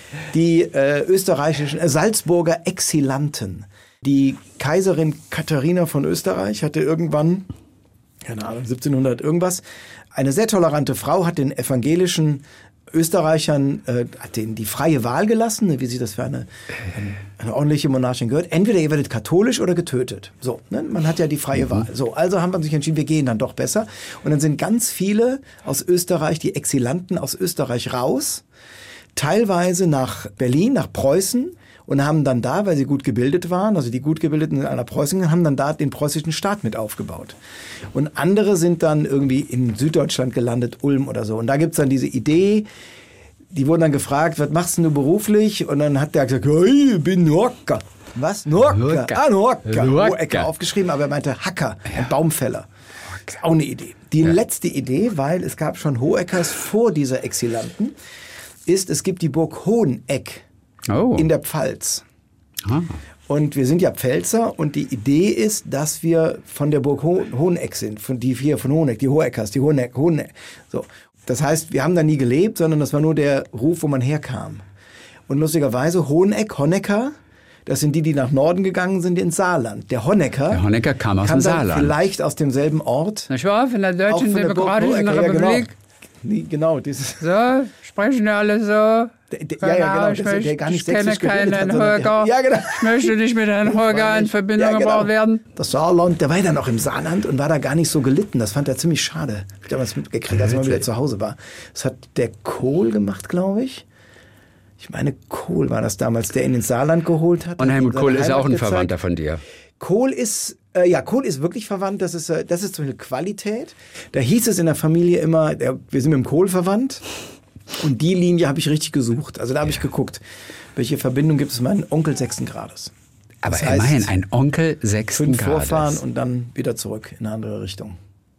die äh, österreichischen, äh, Salzburger Exilanten. Die Kaiserin Katharina von Österreich hatte irgendwann, keine Ahnung, siebzehnhundert irgendwas, eine sehr tolerante Frau, hat den evangelischen Österreichern äh, hat denen die freie Wahl gelassen, wie sich das für eine, eine, eine ordentliche Monarchin gehört. Entweder ihr werdet katholisch oder getötet. So, ne? Man hat ja die freie mhm. Wahl. So, also haben wir sich entschieden, wir gehen dann doch besser. Und dann sind ganz viele aus Österreich, die Exilanten aus Österreich raus, teilweise nach Berlin, nach Preußen und haben dann da, weil sie gut gebildet waren, also die gut gebildeten in einer Preußen, haben dann da den preußischen Staat mit aufgebaut. Und andere sind dann irgendwie in Süddeutschland gelandet, Ulm oder so. Und da gibt's dann diese Idee, die wurden dann gefragt, was machst denn du beruflich? Und dann hat der gesagt, hey, ich bin Hocker. Was? Hocker? Ah, Hocker. Hohecker aufgeschrieben, aber er meinte Hacker, ein Baumfäller. Das ist auch eine Idee. Die ja. letzte Idee, weil es gab schon Hoheckers vor dieser Exilanten, ist, es gibt die Burg Hoheneck. Oh. In der Pfalz. Ah. Und wir sind ja Pfälzer und die Idee ist, dass wir von der Burg Ho- Hoheneck sind, von die vier von Hoheneck, die Hoheckers, die Hoheneck, Hoheneck. So. Das heißt, wir haben da nie gelebt, sondern das war nur der Ruf, wo man herkam. Und lustigerweise Hoheneck, Honecker, das sind die, die nach Norden gegangen sind ins Saarland. Der Honecker, der Honecker kam aus kam dem Saarland. Vielleicht aus demselben Ort. Na schau, von der Deutschen Demokratischen Republik. Ja, genau. genau, dieses. So, sprechen wir alle so. Der, der, ja, ja, genau. Ich, das, ich, der gar nicht ich kenne keinen Herrn Hohecker. Ja, genau. Ich möchte nicht mit Herrn Hohecker in Verbindung ja, genau. gebracht werden. Das Saarland, der war ja dann auch im Saarland und war da gar nicht so gelitten. Das fand er ziemlich schade. Ich habe damals mitgekriegt, als er mal wieder zu Hause war. Das hat der Kohl gemacht, glaube ich. Ich meine, Kohl war das damals, der ihn ins Saarland geholt hat. Und Helmut Kohl ist auch ein gezeigt. Verwandter von dir. Kohl ist, äh, ja, Kohl ist wirklich verwandt. Das ist, äh, das ist so eine Qualität. Da hieß es in der Familie immer, der, wir sind mit dem Kohl verwandt. Und die Linie habe ich richtig gesucht. Also da habe ich geguckt, welche Verbindung gibt es mit meinem Onkel sechsten Grades. Aber das heißt, immerhin, ein Onkel sechsten fünf Grades. Vorfahren und dann wieder zurück in eine andere Richtung.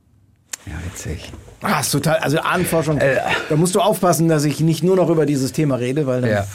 Ja, witzig. Ah, ist total, also Ahnenforschung, äh, da musst du aufpassen, dass ich nicht nur noch über dieses Thema rede, weil dann... Ja.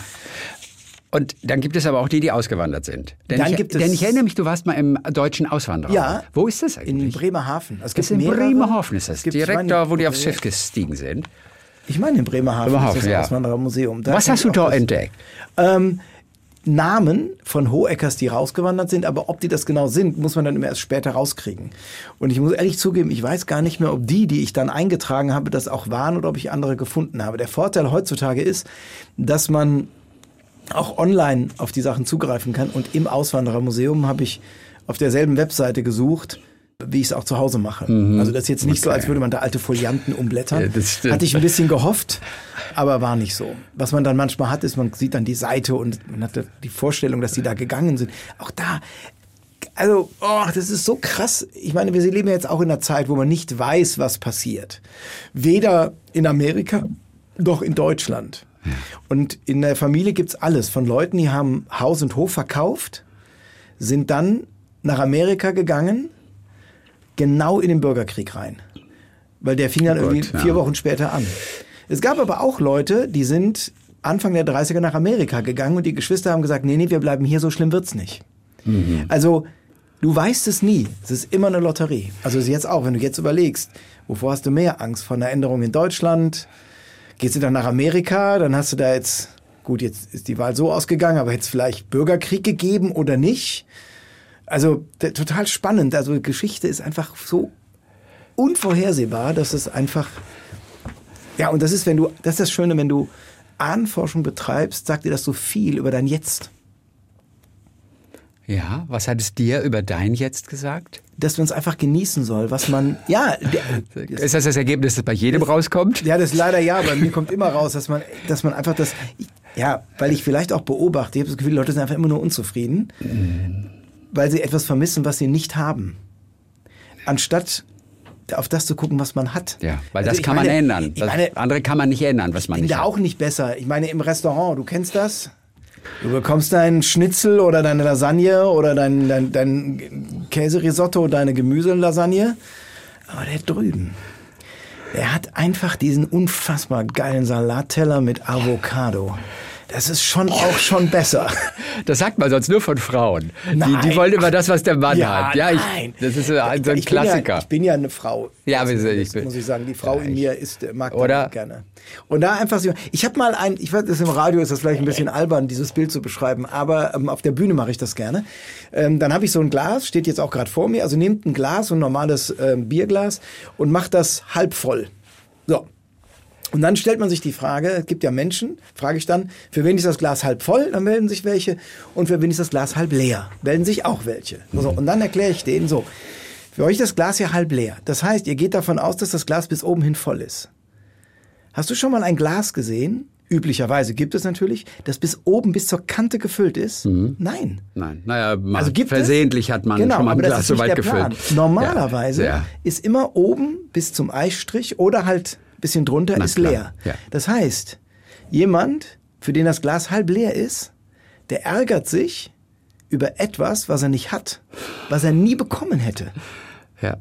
Und dann gibt es aber auch die, die ausgewandert sind. Denn, dann ich, gibt es, denn ich erinnere mich, du warst mal im deutschen Auswanderer. Ja. Wo ist das eigentlich? In Bremerhaven. Es gibt in mehrere, Bremerhaven ist das. Direkt da, wo die aufs Schiff gestiegen sind. Ich meine in Bremerhaven, Bremerhaven ist das ja. Auswanderermuseum. Da Was hast du da entdeckt? Ähm, Namen von Hoheckers, die rausgewandert sind, aber ob die das genau sind, muss man dann immer erst später rauskriegen. Und ich muss ehrlich zugeben, ich weiß gar nicht mehr, ob die, die ich dann eingetragen habe, das auch waren oder ob ich andere gefunden habe. Der Vorteil heutzutage ist, dass man auch online auf die Sachen zugreifen kann. Und im Auswanderermuseum habe ich auf derselben Webseite gesucht, wie ich es auch zu Hause mache. Mhm. Also das ist jetzt nicht okay. so, als würde man da alte Folianten umblättern. Ja, das stimmt. Hatte ich ein bisschen gehofft, aber war nicht so. Was man dann manchmal hat, ist, man sieht dann die Seite und man hat die Vorstellung, dass die da gegangen sind. Auch da, also, oh, das ist so krass. Ich meine, wir leben ja jetzt auch in einer Zeit, wo man nicht weiß, was passiert. Weder in Amerika noch in Deutschland. Ja. Und in der Familie gibt's alles. Von Leuten, die haben Haus und Hof verkauft, sind dann nach Amerika gegangen, genau in den Bürgerkrieg rein. Weil der fing dann oh Gott, irgendwie vier ja. Wochen später an. Es gab aber auch Leute, die sind Anfang der dreißiger nach Amerika gegangen und die Geschwister haben gesagt, nee, nee, wir bleiben hier, so schlimm wird's nicht. Mhm. Also, du weißt es nie. Es ist immer eine Lotterie. Also jetzt auch, wenn du jetzt überlegst, wovor hast du mehr Angst? Von einer Änderung in Deutschland? Gehst du dann nach Amerika? Dann hast du da jetzt, gut, jetzt ist die Wahl so ausgegangen, aber hätte es vielleicht Bürgerkrieg gegeben oder nicht? Also der, total spannend. Also Geschichte ist einfach so unvorhersehbar, dass es einfach, ja, und das ist, wenn du, das ist das Schöne, wenn du Ahnenforschung betreibst, sagt dir das so viel über dein Jetzt. Ja, was hat es dir über dein Jetzt gesagt? Dass man es einfach genießen soll, was man, ja. Der, ist das das Ergebnis, das bei jedem das, rauskommt? Ja, das ist leider ja, bei mir kommt immer raus, dass man, dass man einfach das, ja, weil ich vielleicht auch beobachte, ich habe das Gefühl, die Leute sind einfach immer nur unzufrieden, mhm. weil sie etwas vermissen, was sie nicht haben. Anstatt auf das zu gucken, was man hat. Ja, weil also das kann meine, man ändern. Das meine, andere kann man nicht ändern, was man nicht hat. Ich bin da auch nicht besser. Ich meine, im Restaurant, du kennst das? Du bekommst deinen Schnitzel oder deine Lasagne oder dein, dein, dein Käserisotto, deine Gemüselasagne. Aber der drüben, der hat einfach diesen unfassbar geilen Salatteller mit Avocado. Das ist schon auch schon besser. Das sagt man sonst nur von Frauen. Nein. Die, die wollen immer das, was der Mann ja, hat. Ja, ich, nein. Das ist so ein, so ein ich Klassiker. Bin ja, ich bin ja eine Frau. Ja, das, das ich bin, muss ich sagen. Die Frau ja, in mir ist, mag oder? das gerne. Und da einfach so, ich habe mal ein, ich weiß, das im Radio ist das vielleicht ein bisschen albern, dieses Bild zu beschreiben, aber ähm, auf der Bühne mache ich das gerne. Ähm, dann habe ich so ein Glas, steht jetzt auch gerade vor mir, also nehmt ein Glas, so ein normales ähm, Bierglas und macht das halb voll. So. Und dann stellt man sich die Frage, es gibt ja Menschen, frage ich dann, für wen ist das Glas halb voll? Dann melden sich welche. Und für wen ist das Glas halb leer? Melden sich auch welche. So, und dann erkläre ich denen so, für euch ist das Glas ja halb leer. Das heißt, ihr geht davon aus, dass das Glas bis oben hin voll ist. Hast du schon mal ein Glas gesehen? Üblicherweise gibt es natürlich, das bis oben, bis zur Kante gefüllt ist. Mhm. Nein. Nein. Naja, man, also gibt versehentlich es? hat man genau, schon mal ein Glas so weit gefüllt. Normalerweise ja, ja. ist immer oben bis zum Eisstrich oder halt bisschen drunter Na, ist leer. Ja. Das heißt, jemand, für den das Glas halb leer ist, der ärgert sich über etwas, was er nicht hat, was er nie bekommen hätte. Ja.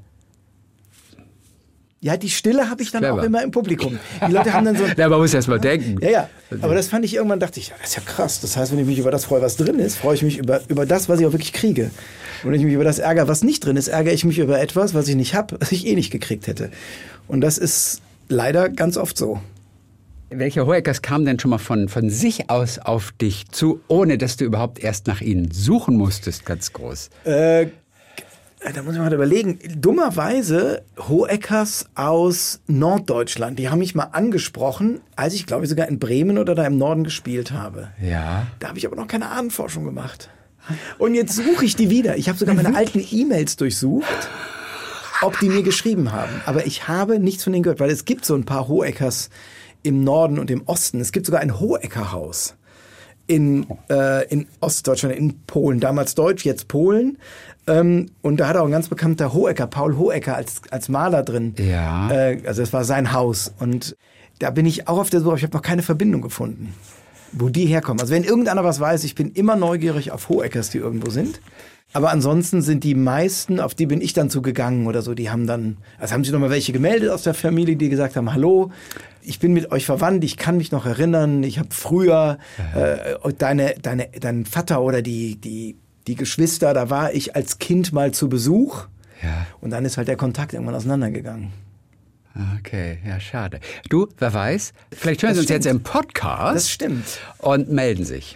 Ja, die Stille habe ich dann Clever. auch immer im Publikum. Die Leute haben dann so... Ja, man muss erst mal denken. Ja, ja. Aber das fand ich irgendwann, dachte ich, ja, das ist ja krass. Das heißt, wenn ich mich über das freue, was drin ist, freue ich mich über, über das, was ich auch wirklich kriege. Und wenn ich mich über das ärgere, was nicht drin ist, ärgere ich mich über etwas, was ich nicht habe, was ich eh nicht gekriegt hätte. Und das ist leider ganz oft so. Welche Hoheckers kamen denn schon mal von, von sich aus auf dich zu, ohne dass du überhaupt erst nach ihnen suchen musstest, ganz groß? Äh, da muss ich mal überlegen. Dummerweise Hoheckers aus Norddeutschland. Die haben mich mal angesprochen, als ich, glaube ich, sogar in Bremen oder da im Norden gespielt habe. Ja. Da habe ich aber noch keine Ahnenforschung gemacht. Und jetzt suche ich die wieder. Ich habe sogar meine alten E-Mails durchsucht, ob die mir geschrieben haben. Aber ich habe nichts von denen gehört, weil es gibt so ein paar Hoheckers im Norden und im Osten. Es gibt sogar ein Hoheckerhaus in, äh, in Ostdeutschland, in Polen. Damals Deutsch, jetzt Polen. Ähm, und da hat auch ein ganz bekannter Hohecker, Paul Hohecker, als, als Maler drin. Ja. Äh, also das war sein Haus. Und da bin ich auch auf der Suche, ich habe noch keine Verbindung gefunden, wo die herkommen. Also wenn irgendeiner was weiß, ich bin immer neugierig auf Hoheckers, die irgendwo sind. Aber ansonsten sind die meisten, auf die bin ich dann zugegangen oder so, die haben dann, also haben sich noch mal welche gemeldet aus der Familie, die gesagt haben, hallo, ich bin mit euch verwandt, ich kann mich noch erinnern, ich habe früher äh, deine, deine, dein Vater oder die, die, die Geschwister, da war ich als Kind mal zu Besuch. Ja. Und dann ist halt der Kontakt irgendwann auseinandergegangen. Okay, ja, schade. Du, wer weiß, vielleicht hören Sie uns jetzt im Podcast. Das stimmt. Und melden sich. Ja.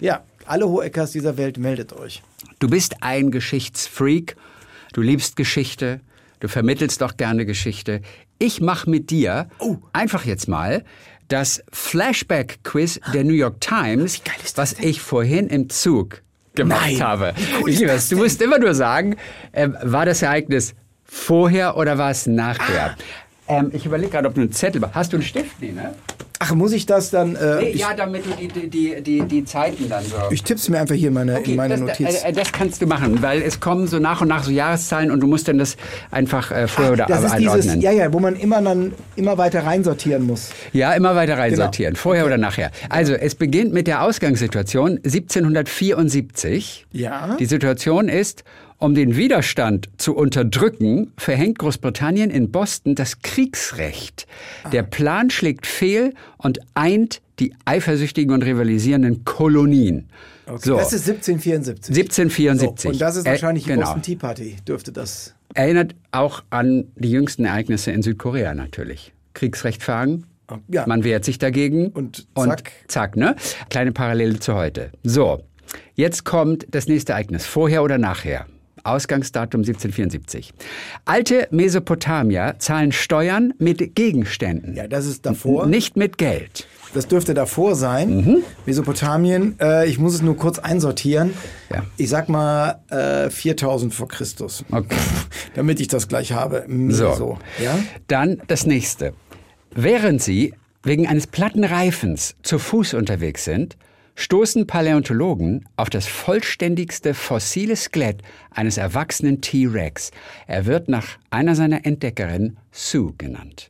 Alle Hoheckers dieser Welt, meldet euch. Du bist ein Geschichtsfreak, du liebst Geschichte, du vermittelst auch gerne Geschichte. Ich mache mit dir oh. einfach jetzt mal das Flashback-Quiz der New York Times, was ich vorhin im Zug gemacht Nein. habe. Wie cool ist das du musst immer nur sagen, äh, war das Ereignis vorher oder war es nachher? Ah. Ähm, ich überlege gerade, ob du einen Zettel hast. Hast du einen Stift? Nee, ne? Ach, muss ich das dann... Äh, nee, ich, ja, damit du die, die, die, die Zeiten dann so... Ich tipp's mir einfach hier in meine, okay, in meine das, Notiz. Äh, das kannst du machen, weil es kommen so nach und nach so Jahreszahlen und du musst dann das einfach äh, vorher Ach, oder das ist einordnen. dieses, ja, ja, wo man immer dann immer weiter reinsortieren muss. Ja, immer weiter reinsortieren, Genau. vorher Okay. oder nachher. Also, es beginnt mit der Ausgangssituation siebzehnhundertvierundsiebzig. Ja. Die Situation ist, um den Widerstand zu unterdrücken, verhängt Großbritannien in Boston das Kriegsrecht. Ah. Der Plan schlägt fehl und eint die eifersüchtigen und rivalisierenden Kolonien. Okay. So. Das ist siebzehnhundertvierundsiebzig. siebzehnhundertvierundsiebzig. So, und das ist wahrscheinlich äh, die genau. Boston Tea Party, dürfte das... Erinnert auch an die jüngsten Ereignisse in Südkorea natürlich. Kriegsrecht verhangen. Ja. Man wehrt sich dagegen Und zack. und zack, ne? Kleine Parallele zu heute. So, jetzt kommt das nächste Ereignis. Vorher oder nachher? Ausgangsdatum siebzehnhundertvierundsiebzig. Alte Mesopotamier zahlen Steuern mit Gegenständen. Ja, das ist davor. Nicht mit Geld. Das dürfte davor sein. Mhm. Mesopotamien, äh, ich muss es nur kurz einsortieren. Ja. Ich sag mal äh, viertausend vor Christus. Okay. Damit ich das gleich habe. So. so. Ja? Dann das nächste. Während Sie wegen eines platten Reifens zu Fuß unterwegs sind, stoßen Paläontologen auf das vollständigste fossile Skelett eines erwachsenen T-Rex. Er wird nach einer seiner Entdeckerinnen Sue genannt.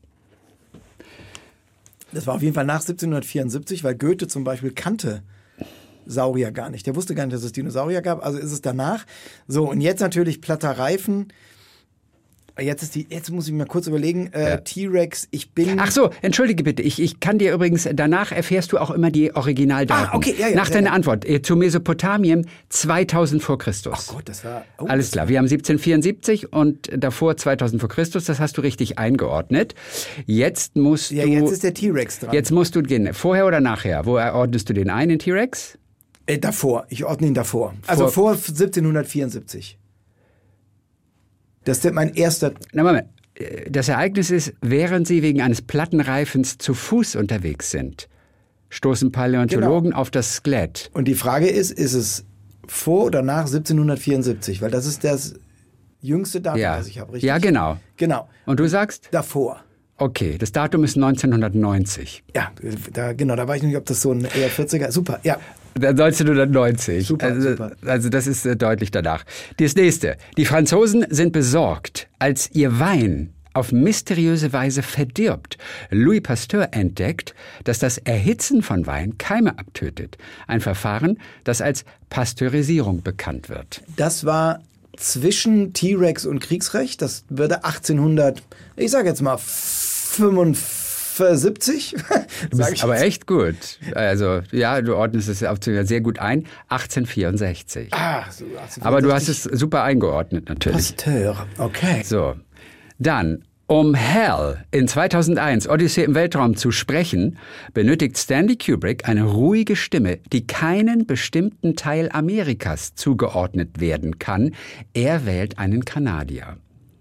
Das war auf jeden Fall nach siebzehnhundertvierundsiebzig, weil Goethe zum Beispiel kannte Saurier gar nicht. Der wusste gar nicht, dass es Dinosaurier gab, also ist es danach. So, und jetzt natürlich platter Reifen. Jetzt, ist die, jetzt muss ich mir kurz überlegen, äh, Ja. T-Rex, ich bin... Ach so, entschuldige bitte, ich, ich kann dir übrigens, danach erfährst du auch immer die Originaldaten. Ah, okay, ja, ja, Nach ja, deiner ja. Antwort, äh, zu Mesopotamien zweitausend vor Christus. Ach Gott, das war... Oh, Alles das klar, war- wir haben siebzehnhundertvierundsiebzig und davor zweitausend vor Christus, das hast du richtig eingeordnet. Jetzt musst Ja, du... jetzt ist der T-Rex dran. Jetzt musst du gehen, vorher oder nachher? Wo ordnest du den ein, den T-Rex? Äh, davor, ich ordne ihn davor. Also vor siebzehnhundertvierundsiebzig. Das ist mein erster... Na Moment, das Ereignis ist, während sie wegen eines Plattenreifens zu Fuß unterwegs sind, stoßen Paläontologen Genau. auf das Skelett. Und die Frage ist, ist es vor oder nach siebzehnhundertvierundsiebzig? Weil das ist das jüngste Datum, Ja. was ich habe, richtig? Ja, genau. Genau. Und du sagst? Davor. Okay, das Datum ist neunzehnhundertneunzig. Ja, da, genau, da weiß ich nicht, ob das so ein eher vierziger... Super, ja. neunzehnhundertneunzig. Super, also, super. also das ist äh, deutlich danach. Das nächste. Die Franzosen sind besorgt, als ihr Wein auf mysteriöse Weise verdirbt. Louis Pasteur entdeckt, dass das Erhitzen von Wein Keime abtötet. Ein Verfahren, das als Pasteurisierung bekannt wird. Das war zwischen T-Rex und Kriegsrecht. Das würde achtzehnhundert, ich sage jetzt mal fünfundsiebzig. Du bist aber echt gut. Also ja, du ordnest es auch sehr gut ein. achtzehnhundertvierundsechzig. Ah, so achtzehnhundertvierundsechzig. Aber du hast es super eingeordnet natürlich. Pasteur, okay. So, dann, um Hal in zweitausendeins, Odyssee im Weltraum, zu sprechen, benötigt Stanley Kubrick eine ruhige Stimme, die keinen bestimmten Teil Amerikas zugeordnet werden kann. Er wählt einen Kanadier.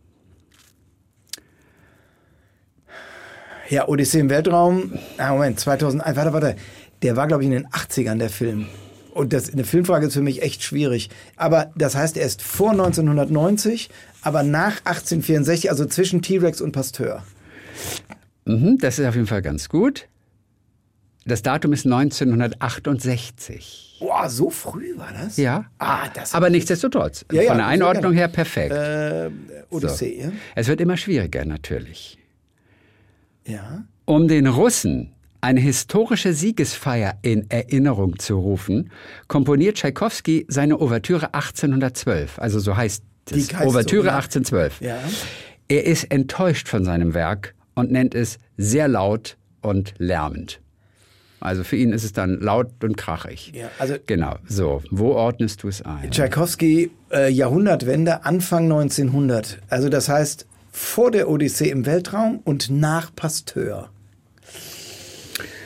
Ja, Odyssee im Weltraum. Ah, Moment, zweitausendeins, warte, warte. Der war, glaube ich, in den achtzigern, der Film. Und das, eine Filmfrage ist für mich echt schwierig. Aber das heißt, er ist vor neunzehnhundertneunzig, aber nach achtzehnhundertvierundsechzig, also zwischen T-Rex und Pasteur. Mhm, das ist auf jeden Fall ganz gut. Das Datum ist neunzehnhundertachtundsechzig. Boah, so früh war das? Ja, Ah, das aber nichtsdestotrotz. Ja, ja, von der sehr Einordnung gerne. her perfekt. Äh, Odyssee, So. Es wird immer schwieriger natürlich. ja? Ja. Um den Russen eine historische Siegesfeier in Erinnerung zu rufen, komponiert Tschaikowski seine Ouvertüre achtzehnhundertzwölf. Also so heißt es. Die heißt Ouvertüre so, ja. achtzehnhundertzwölf. Ja. Er ist enttäuscht von seinem Werk und nennt es sehr laut und lärmend. Also für ihn ist es dann laut und krachig. Ja, also- genau. So, wo ordnest du es ein? Tschaikowski, äh, Jahrhundertwende, Anfang neunzehnhundert. Also das heißt, vor der Odyssee im Weltraum und nach Pasteur.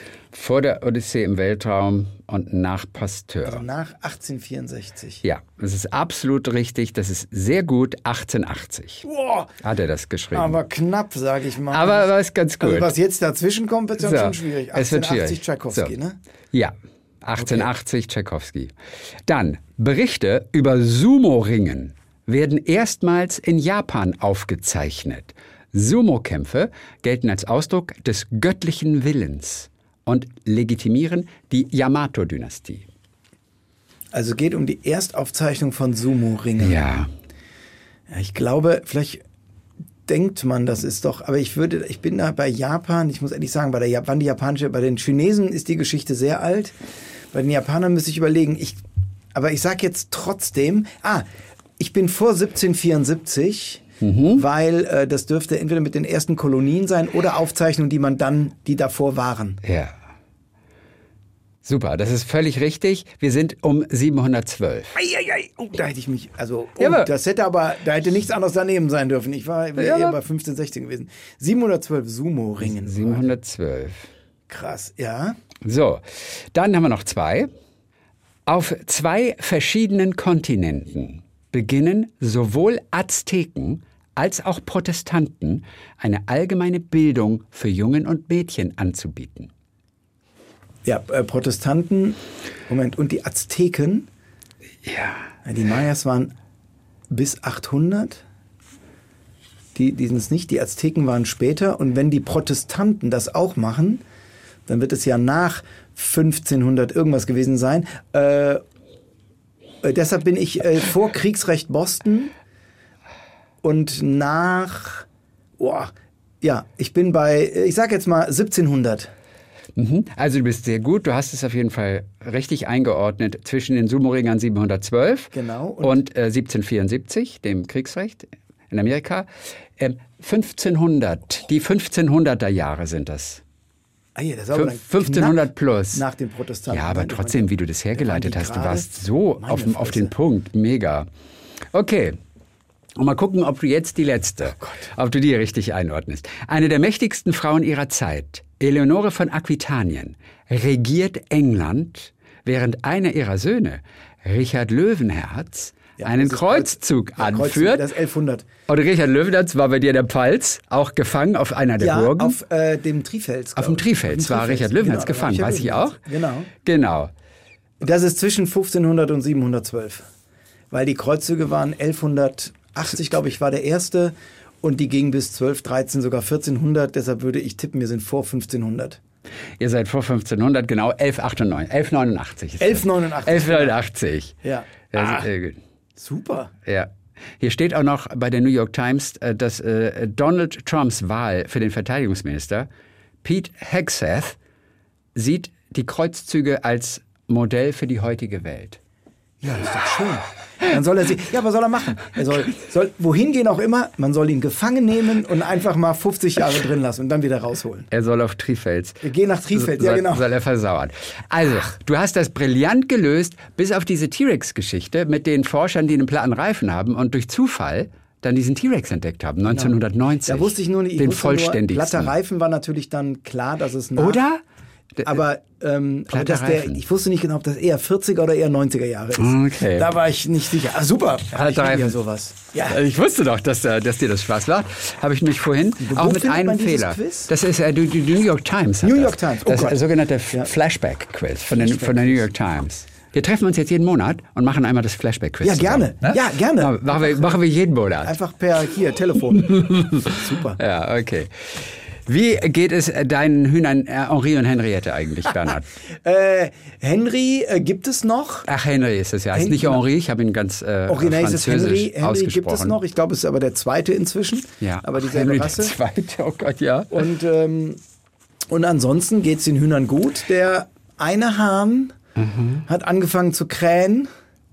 Vor der Odyssee im Weltraum und nach Pasteur. Also nach achtzehnhundertvierundsechzig. Ja, das ist absolut richtig. Das ist sehr gut. achtzehnhundertachtzig Boah, hat er das geschrieben. aber knapp, sage ich mal. Aber war es ganz gut. Also was jetzt dazwischen kommt, wird So, schon schwierig. es wird schwierig. Tschaikowski, So. ne? Ja, achtzehnhundertachtzig Tschaikowski. Dann, Berichte über Sumo-Ringen werden erstmals in Japan aufgezeichnet. Sumo-Kämpfe gelten als Ausdruck des göttlichen Willens und legitimieren die Yamato-Dynastie. Also geht um die Erstaufzeichnung von Sumo-Ringen. Ja. Ja, ich glaube, vielleicht denkt man, das ist doch, aber ich würde, ich bin da bei Japan, ich muss ehrlich sagen, bei der Japan, die japanische, bei den Chinesen ist die Geschichte sehr alt. Bei den Japanern müsste ich überlegen, ich, aber ich sage jetzt trotzdem, ah, ich bin vor siebzehnhundertvierundsiebzig, mhm. weil äh, das dürfte entweder mit den ersten Kolonien sein oder Aufzeichnungen, die man dann, die davor waren. Ja. Super, das ist völlig richtig. Wir sind um siebenhundertzwölf. Eieiei, oh, da hätte ich mich, also, oh, Ja, aber- das hätte aber, da hätte nichts anderes daneben sein dürfen. Ich war wäre Ja, eher aber- bei fünfzehn, sechzehn gewesen. siebenhundertzwölf Sumo-Ringen. siebenhundertzwölf. Krass, ja. So, dann haben wir noch zwei. Auf zwei verschiedenen Kontinenten beginnen sowohl Azteken als auch Protestanten eine allgemeine Bildung für Jungen und Mädchen anzubieten. Ja, äh, Protestanten, Moment, und die Azteken, Ja. ja, die Mayas waren bis achthundert, die, die sind es nicht, die Azteken waren später, und wenn die Protestanten das auch machen, dann wird es ja nach fünfzehnhundert irgendwas gewesen sein. Äh, äh, deshalb bin ich äh, vor Kriegsrecht Boston und nach, oh, ja, ich bin bei, ich sag jetzt mal siebzehnhundert. Mhm. Also du bist sehr gut, du hast es auf jeden Fall richtig eingeordnet zwischen den Sumo-Ringern siebenhundertzwölf Genau. Und, und äh, siebzehnhundertvierundsiebzig, dem Kriegsrecht in Amerika. Ähm, fünfzehnhundert, die fünfzehnhunderter Jahre sind das. ah, ja, das ist aber dann fünfzehnhundert knapp plus. nach den Protestanten. Ja, aber Nein, trotzdem, wie du das hergeleitet die hast, du gerade- warst so Meine auf, dem- auf den Fresse. Punkt, mega. Okay. Und mal gucken, ob du jetzt die letzte, ob du die richtig einordnest. Eine der mächtigsten Frauen ihrer Zeit, Eleonore von Aquitanien, regiert England, während einer ihrer Söhne, Richard Löwenherz, Ja, einen das ist Kreuzzug Ja, Kreuzzug, anführt. Das ist elfhundert. Und Richard Löwenherz war bei dir in der Pfalz, auch gefangen auf einer der Ja, Burgen. auf äh, dem Trifels. Auf dem glaub ich. Trifels Auf dem war Trifels, Richard Löwenherz genau, gefangen, Richard weiß ich Löwenherz. auch. Genau. Genau. Das ist zwischen fünfzehnhundert und siebenhundertzwölf. Weil die Kreuzzüge waren elfhundertachtzig, glaube ich, war der erste. Und die gingen bis zwölf, dreizehn, sogar vierzehnhundert. Deshalb würde ich tippen, wir sind vor fünfzehnhundert. Ihr seid vor fünfzehnhundert, genau, elfhundertachtundneunzig. elfhundertneunundachtzig ist das. elfhundertneunundachtzig. elfhundertneunundachtzig. Ja. Das, Ah, äh, super. ja. Hier steht auch noch bei der New York Times, äh, dass äh, Donald Trumps Wahl für den Verteidigungsminister, Pete Hegseth, sieht die Kreuzzüge als Modell für die heutige Welt. Ja, das ist doch schön. Dann soll er sie, ja, was soll er machen? Er soll, soll wohin gehen auch immer, man soll ihn gefangen nehmen und einfach mal fünfzig Jahre drin lassen und dann wieder rausholen. Er soll auf Trifels. Wir gehen nach Trifels, soll, ja genau. Soll er versauern. Also, du hast das brillant gelöst, bis auf diese T-Rex-Geschichte mit den Forschern, die einen platten Reifen haben und durch Zufall dann diesen T-Rex entdeckt haben, neunzehnhundertneunzig. Da wusste ich nur nicht, ich den wusste nur, vollständigsten. platter Reifen war natürlich dann klar, dass es nach... Oder? Aber, ähm, aber Platter dass der, Reifen. ich wusste nicht genau, ob das eher vierziger oder eher neunziger Jahre ist. Okay. Da war ich nicht sicher. Ah, super. Ja, ich liebe Reifen. ja sowas. Ja. Also ich wusste doch, dass, äh, dass dir das Spaß macht. Habe ich mich vorhin Wo auch mit findet einem man dieses Fehler. Quiz? Das ist äh, die, die New York Times. hat New das. York Times, oh das ist Gott. ein sogenannter Ja. Flashback-Quiz von, den- von der New York Times. Wir treffen uns jetzt jeden Monat und machen einmal das Flashback-Quiz. Ja, gerne. zusammen, ne? Ja, gerne. Ja, machen, wir, machen wir jeden Monat. Einfach per, hier, Telefon. Super. Ja, okay. Wie geht es deinen Hühnern äh, Henri und Henriette eigentlich, Bernhard? Äh, Henry äh, gibt es noch. Ach, Henry ist es ja. Ist Hen- nicht Henri, ich habe ihn ganz äh, Original ist es französisch Henry. Henry ausgesprochen. gibt es noch. Ich glaube, es ist aber der zweite inzwischen. Ja, Aber dieselbe Henry Rasse. der Zweite, oh Gott, ja. Und, ähm, und ansonsten geht es den Hühnern gut. Der eine Hahn hat angefangen zu krähen.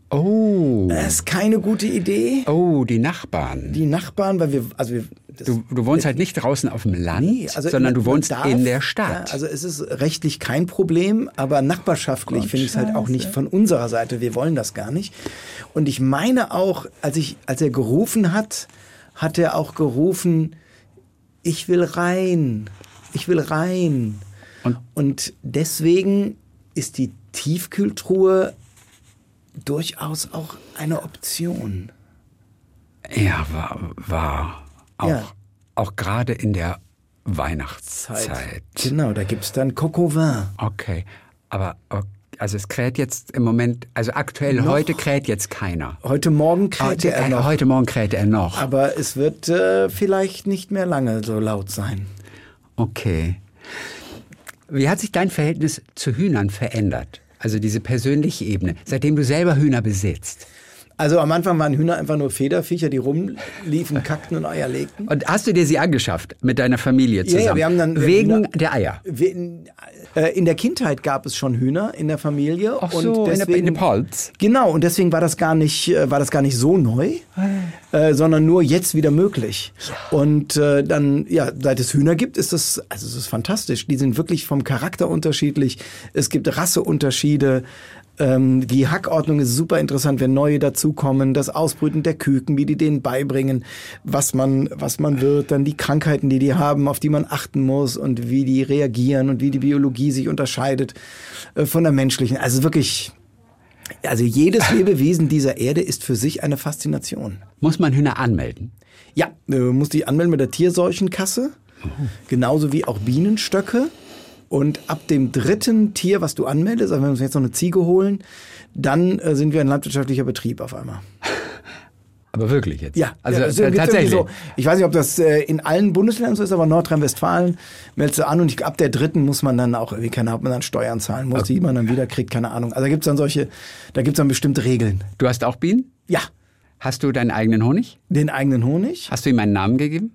Oh, Das ist keine gute Idee. oh, die Nachbarn. Die Nachbarn, weil wir, also wir, das, Du, du wohnst halt nicht draußen auf dem Land, Nee, also sondern du man wohnst darf, in der Ja, Stadt. also es ist rechtlich kein Problem, aber nachbarschaftlich Gott, finde ich es halt auch nicht Scheiße. von unserer Seite. Wir wollen das gar nicht. Und ich meine auch, als ich, als er gerufen hat, hat er auch gerufen, ich will rein, ich will rein. Und, Und deswegen ist die Tiefkühltruhe durchaus auch eine Option. Ja, war, war auch, Ja. auch gerade in der Weihnachtszeit. Zeit. Genau, da gibt es dann Coq au vin. Okay, aber okay, also es kräht jetzt im Moment, also aktuell Noch? heute kräht jetzt keiner. Heute Morgen krähte Heute, er noch. heute Morgen krähte er noch. Aber es wird äh, vielleicht nicht mehr lange so laut sein. Okay. Wie hat sich dein Verhältnis zu Hühnern verändert? Also diese persönliche Ebene, seitdem du selber Hühner besitzt. Also am Anfang waren Hühner einfach nur Federviecher, die rumliefen, kackten und Eier legten. Und hast du dir sie angeschafft mit deiner Familie zusammen? Ja, ja, wir haben dann- Wegen Hühner- der Eier? Wir, äh, in der Kindheit gab es schon Hühner in der Familie. Ach und so, in der- deswegen, in dem Palz. Genau, und deswegen war das gar nicht, äh, war das gar nicht so neu, äh, sondern nur jetzt wieder möglich. Und äh, dann, ja, seit es Hühner gibt, ist das, also es ist fantastisch. Die sind wirklich vom Charakter unterschiedlich. Es gibt Rasseunterschiede. Ähm, die Hackordnung ist super interessant, wenn neue dazukommen. Das Ausbrüten der Küken, wie die denen beibringen, was man, was man wird. Dann die Krankheiten, die die haben, auf die man achten muss und wie die reagieren und wie die Biologie sich unterscheidet äh, von der menschlichen. Also wirklich, also jedes Lebewesen dieser Erde ist für sich eine Faszination. Muss man Hühner anmelden? Ja, du musst dich anmelden mit der Tierseuchenkasse, genauso wie auch Bienenstöcke. Und ab dem dritten Tier, was du anmeldest, also wenn wir uns jetzt noch eine Ziege holen, dann äh, sind wir ein landwirtschaftlicher Betrieb auf einmal. Aber wirklich jetzt? Ja, also ja, das gibt's tatsächlich. irgendwie so. Ich weiß nicht, ob das äh, in allen Bundesländern so ist, aber Nordrhein-Westfalen meldest du an und ich, ab der dritten muss man dann auch irgendwie, keine Ahnung, ob man dann Steuern zahlen muss, Okay. die man dann wieder kriegt, keine Ahnung. Also da gibt's dann solche, da gibt's dann bestimmte Regeln. Du hast auch Bienen? Ja, Hast du deinen eigenen Honig? den eigenen Honig. Hast du ihm einen Namen gegeben?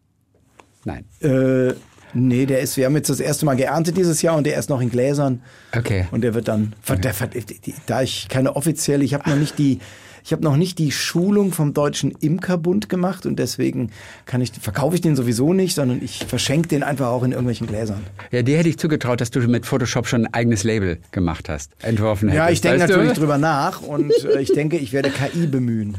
Nein. Äh, nee, der ist, wir haben jetzt das erste Mal geerntet dieses Jahr und der ist noch in Gläsern. Okay. Und der wird dann, der, die, da ich keine offizielle, ich habe noch nicht die, ich habe noch nicht die Schulung vom Deutschen Imkerbund gemacht und deswegen kann ich, verkaufe ich den sowieso nicht, sondern ich verschenke den einfach auch in irgendwelchen Gläsern. Ja, dir hätte ich zugetraut, dass du mit Photoshop schon ein eigenes Label gemacht hast, entworfen hättest. Ja, ich denke weißt natürlich du? drüber nach und äh, ich denke, ich werde K I bemühen.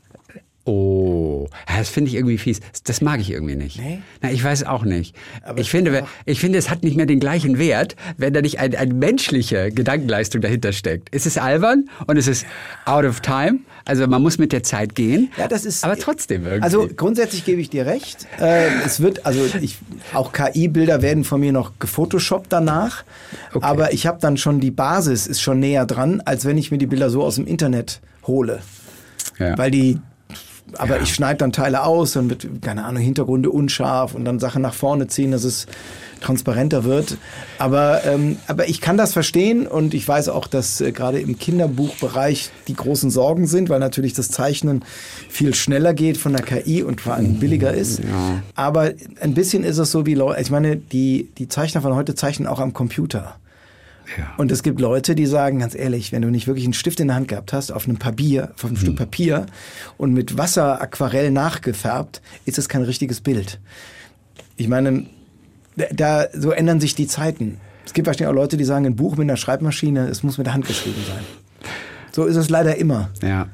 Oh, das finde ich irgendwie fies. Das mag ich irgendwie nicht. Nee? Na, ich weiß auch nicht. Aber ich finde, doch. ich finde, es hat nicht mehr den gleichen Wert, wenn da nicht eine ein menschliche Gedankenleistung dahinter steckt. Es ist albern und es ist out of time. Also man muss mit der Zeit gehen. Ja, das ist. Aber trotzdem irgendwie. Also grundsätzlich gebe ich dir recht. Äh, es wird, also ich, auch K I-Bilder werden von mir noch gefotoshoppt danach. Okay. Aber ich habe dann schon die Basis ist schon näher dran, als wenn ich mir die Bilder so aus dem Internet hole. ja. Weil die, aber ich schneide dann Teile aus, dann wird, keine Ahnung, Hintergründe unscharf und dann Sachen nach vorne ziehen, dass es transparenter wird. Aber, ähm, aber ich kann das verstehen und ich weiß auch, dass äh, gerade im Kinderbuchbereich die großen Sorgen sind, weil natürlich das Zeichnen viel schneller geht von der K I und vor allem billiger ist. Ja. Aber ein bisschen ist es so wie Leute, ich meine, die, die Zeichner von heute zeichnen auch am Computer. Ja. Und es gibt Leute, die sagen, ganz ehrlich, wenn du nicht wirklich einen Stift in der Hand gehabt hast, auf einem Papier, auf einem Mhm. Stück Papier und mit Wasser, Aquarell nachgefärbt, ist es kein richtiges Bild. Ich meine, da, so ändern sich die Zeiten. Es gibt wahrscheinlich auch Leute, die sagen, ein Buch mit einer Schreibmaschine, es muss mit der Hand geschrieben sein. So ist es leider immer. ja.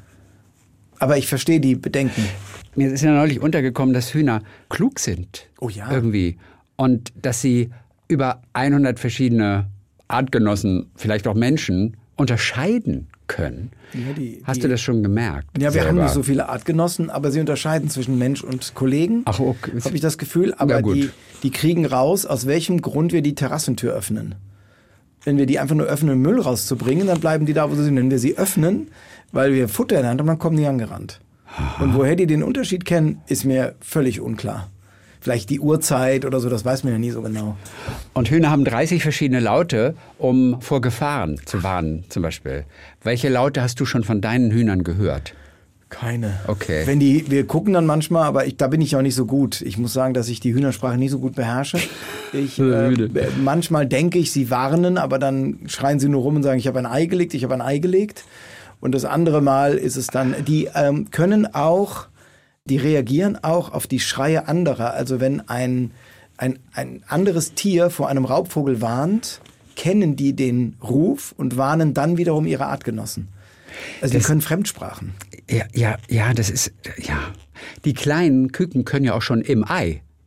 Aber ich verstehe die Bedenken. Mir ist ja neulich untergekommen, dass Hühner klug sind. Oh ja. Irgendwie. Und dass sie über hundert verschiedene Artgenossen, vielleicht auch Menschen, unterscheiden können. Ja, die- Hast die- du das schon gemerkt? Ja, wir selber? haben nicht so viele Artgenossen, aber sie unterscheiden zwischen Mensch und Kollegen. Ach, okay. Habe ich das Gefühl. Aber Ja, gut. die, die kriegen raus, aus welchem Grund wir die Terrassentür öffnen. Wenn wir die einfach nur öffnen, Müll rauszubringen, dann bleiben die da, wo sie sind. Wenn wir sie öffnen, weil wir Futter in der Hand haben, dann kommen die angerannt. Und woher die den Unterschied kennen, ist mir völlig unklar. Vielleicht die Uhrzeit oder so, das weiß man ja nie so genau. Und Hühner haben dreißig verschiedene Laute, um vor Gefahren zu warnen, zum Beispiel. Welche Laute hast du schon von deinen Hühnern gehört? Keine. Okay. Wenn die, wir gucken dann manchmal, aber ich, da bin ich auch nicht so gut. Ich muss sagen, dass ich die Hühnersprache nicht so gut beherrsche. Ich, äh, manchmal denke ich, sie warnen, aber dann schreien sie nur rum und sagen, ich habe ein Ei gelegt, ich habe ein Ei gelegt. Und das andere Mal ist es dann, die ähm, können auch, die reagieren auch auf die Schreie anderer. Also wenn ein, ein, ein anderes Tier vor einem Raubvogel warnt, kennen die den Ruf und warnen dann wiederum ihre Artgenossen. Also Das- die können Fremdsprachen. Ja, ja, ja, das ist, ja. Die kleinen Küken können ja auch schon im Ei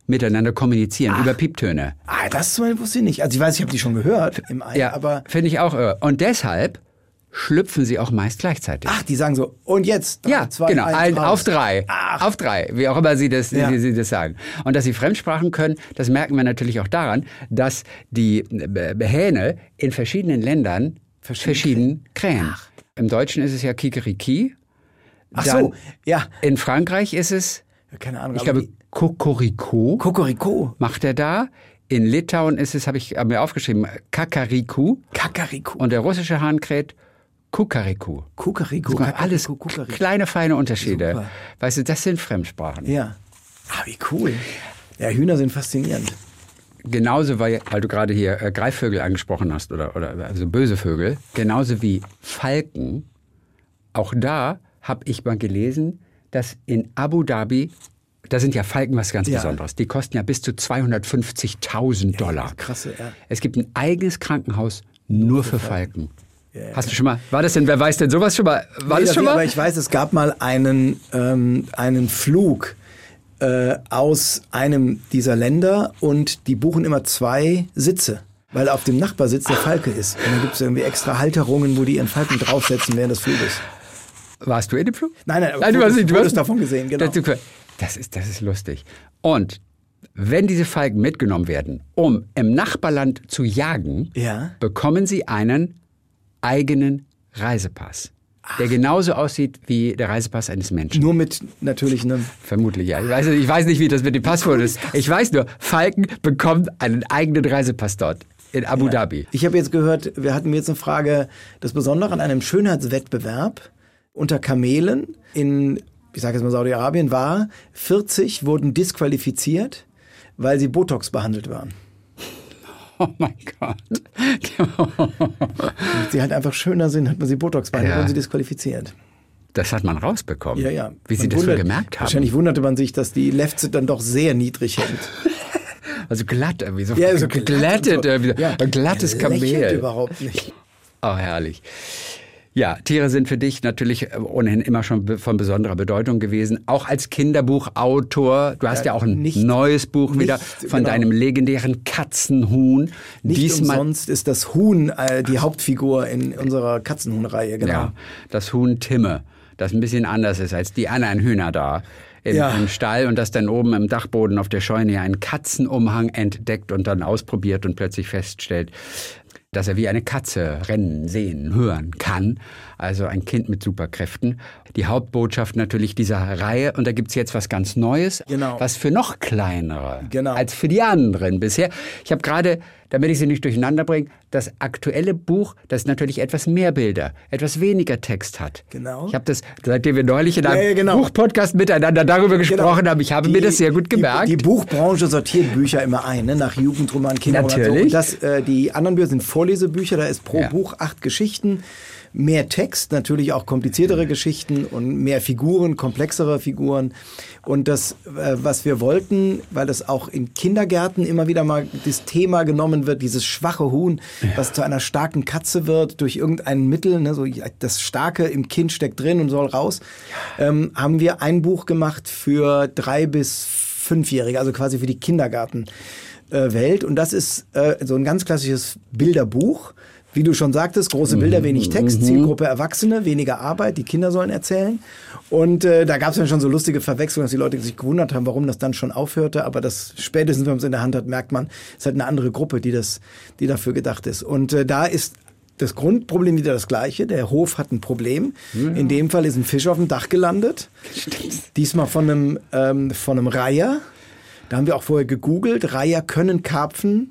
miteinander kommunizieren Ach. über Pieptöne. Ah, das zum Beispiel wusste ich nicht. Also ich weiß, ich habe die schon gehört im Ei, Ja, aber... finde ich auch irre. Und deshalb schlüpfen sie auch meist gleichzeitig. Ach, die sagen so, und jetzt? Drei, ja, zwei, genau, eins, ein, raus. auf drei. Ach. Auf drei, wie auch immer sie das, Ja. wie sie das sagen. Und dass sie Fremdsprachen können, das merken wir natürlich auch daran, dass die äh, Hähne in verschiedenen Ländern Verschieden verschieden krähen. Im Deutschen ist es ja Kikeriki. Ach Dann so, ja. In Frankreich ist es, Keine Ahnung. ich aber glaube, Kokoriko. Kokoriko. Macht er da. In Litauen ist es, habe ich mir aufgeschrieben, Kakariku. Kakariku. Und der russische Hahn kräht Kukariku. Kukariku. Guck mal, Kakariku, alles Kukariku. kleine, feine Unterschiede. Super. Weißt du, das sind Fremdsprachen. Ja. Ah, wie cool. Ja, Hühner sind faszinierend. Genauso, weil, weil du gerade hier äh, Greifvögel angesprochen hast, oder, oder also böse Vögel, genauso wie Falken, auch da habe ich mal gelesen, dass in Abu Dhabi, da sind ja Falken was ganz Ja. Besonderes, die kosten ja bis zu zweihundertfünfzigtausend Dollar. Krasse, ja. Es gibt ein eigenes Krankenhaus nur für Falken. Hast du schon mal, war das denn, wer weiß denn sowas schon mal, war Nee, das schon nicht, mal? Aber ich weiß, es gab mal einen, ähm, einen Flug äh, aus einem dieser Länder und die buchen immer zwei Sitze, weil auf dem Nachbarsitz der Falke ist. Und dann gibt es irgendwie extra Halterungen, wo die ihren Falken draufsetzen während des Fluges. Warst du in dem Flug? Nein, nein, aber nein du Fotos- hast nicht, du Fotos hast davon gesehen, genau. Das, das, ist, das ist lustig. Und wenn diese Falken mitgenommen werden, um im Nachbarland zu jagen, Ja. bekommen sie einen eigenen Reisepass, der genauso aussieht wie der Reisepass eines Menschen. Nur mit natürlich einem... Vermutlich, ja. Ich weiß, ich weiß nicht, wie das mit dem Passwort ist. Ich weiß nur, Falken bekommt einen eigenen Reisepass dort in Abu Dhabi. Ich habe jetzt gehört, wir hatten jetzt eine Frage, das Besondere an einem Schönheitswettbewerb unter Kamelen in, ich sage jetzt mal Saudi-Arabien, war, vierzig wurden disqualifiziert, weil sie Botox behandelt waren. Oh mein Gott. Und sie halt einfach schöner sind, hat man sie Botox behandelt, Ja. wurden sie disqualifiziert. Das hat man rausbekommen. Ja, ja. Wie sie Man das wohl wundert- gemerkt haben. Wahrscheinlich wunderte man sich, dass die Lefze dann doch sehr niedrig hängt. Also glatt irgendwie, so, Ja, so geglättet, und so. irgendwie. Ja, ein glattes er lächelt Kamel. überhaupt nicht. Oh, herrlich. Ja, Tiere sind für dich natürlich ohnehin immer schon be- von besonderer Bedeutung gewesen. Auch als Kinderbuchautor. Du hast ja, Ja, auch ein nicht- neues Buch nicht, wieder von genau. deinem legendären Katzenhuhn. Nicht Diesmal, umsonst ist das Huhn äh, die Hauptfigur in unserer Katzenhuhn-Reihe, genau. ja, das Huhn Timme, das ein bisschen anders ist als die anderen Hühner da im, Ja. im Stall und das dann oben im Dachboden auf der Scheune einen Katzenumhang entdeckt und dann ausprobiert und plötzlich feststellt, dass er wie eine Katze rennen, sehen, hören kann. Also ein Kind mit Superkräften. Die Hauptbotschaft natürlich dieser Reihe. Und da gibt's jetzt was ganz Neues, Genau. was für noch kleinere Genau. als für die anderen bisher. Ich habe gerade, damit ich sie nicht durcheinander bringe, das aktuelle Buch, das natürlich etwas mehr Bilder, etwas weniger Text hat. Genau. Ich habe das, seitdem wir neulich in einem Ja, ja, genau. Buchpodcast miteinander darüber gesprochen Genau. haben, ich habe Die- mir das sehr gut gemerkt. Die, die Buchbranche sortiert Bücher immer ein, ne? Nach Jugendroman, Kinderroman. Natürlich. So. Und das, äh, die anderen Bücher sind Vorlesebücher, da ist pro Ja. Buch acht Geschichten. Mehr Text, natürlich auch kompliziertere Geschichten und mehr Figuren, komplexere Figuren. Und das, äh, was wir wollten, weil das auch in Kindergärten immer wieder mal das Thema genommen wird, dieses schwache Huhn, was zu einer starken Katze wird durch irgendein Mittel, ne, so das Starke im Kind steckt drin und soll raus, ähm, haben wir ein Buch gemacht für drei bis fünfjährige, also quasi für die Kindergartenwelt. Und das ist äh, so ein ganz klassisches Bilderbuch. Wie du schon sagtest, große Bilder, wenig Text, Zielgruppe Erwachsene, weniger Arbeit, die Kinder sollen erzählen. Und äh, da gab es dann schon so lustige Verwechslungen, dass die Leute sich gewundert haben, warum das dann schon aufhörte. Aber das spätestens, wenn man es in der Hand hat, merkt man, es ist halt eine andere Gruppe, die, das, die dafür gedacht ist. Und äh, da ist das Grundproblem wieder das gleiche. Der Hof hat ein Problem. Ja. In dem Fall ist ein Fisch auf dem Dach gelandet. Diesmal von einem, ähm, von einem Reiher. Da haben wir auch vorher gegoogelt. Reiher können Karpfen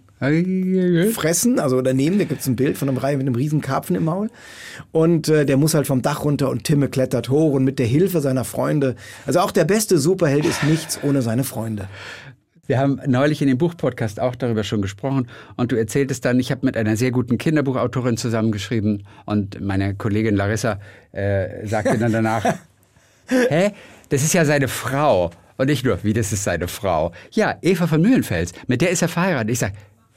fressen, also daneben, da gibt es ein Bild von einem Reihe mit einem riesen Karpfen im Maul und äh, der muss halt vom Dach runter und Timme klettert hoch und mit der Hilfe seiner Freunde, also auch der beste Superheld ist nichts ohne seine Freunde. Wir haben neulich in dem Buchpodcast auch darüber schon gesprochen und du erzähltest dann, ich habe mit einer sehr guten Kinderbuchautorin zusammengeschrieben und meine Kollegin Larissa äh, sagte dann danach, hä, das ist ja seine Frau. Und nicht nur, wie, das ist seine Frau. Ja, Eva von Mühlenfels, mit der ist er verheiratet. Ich sage, das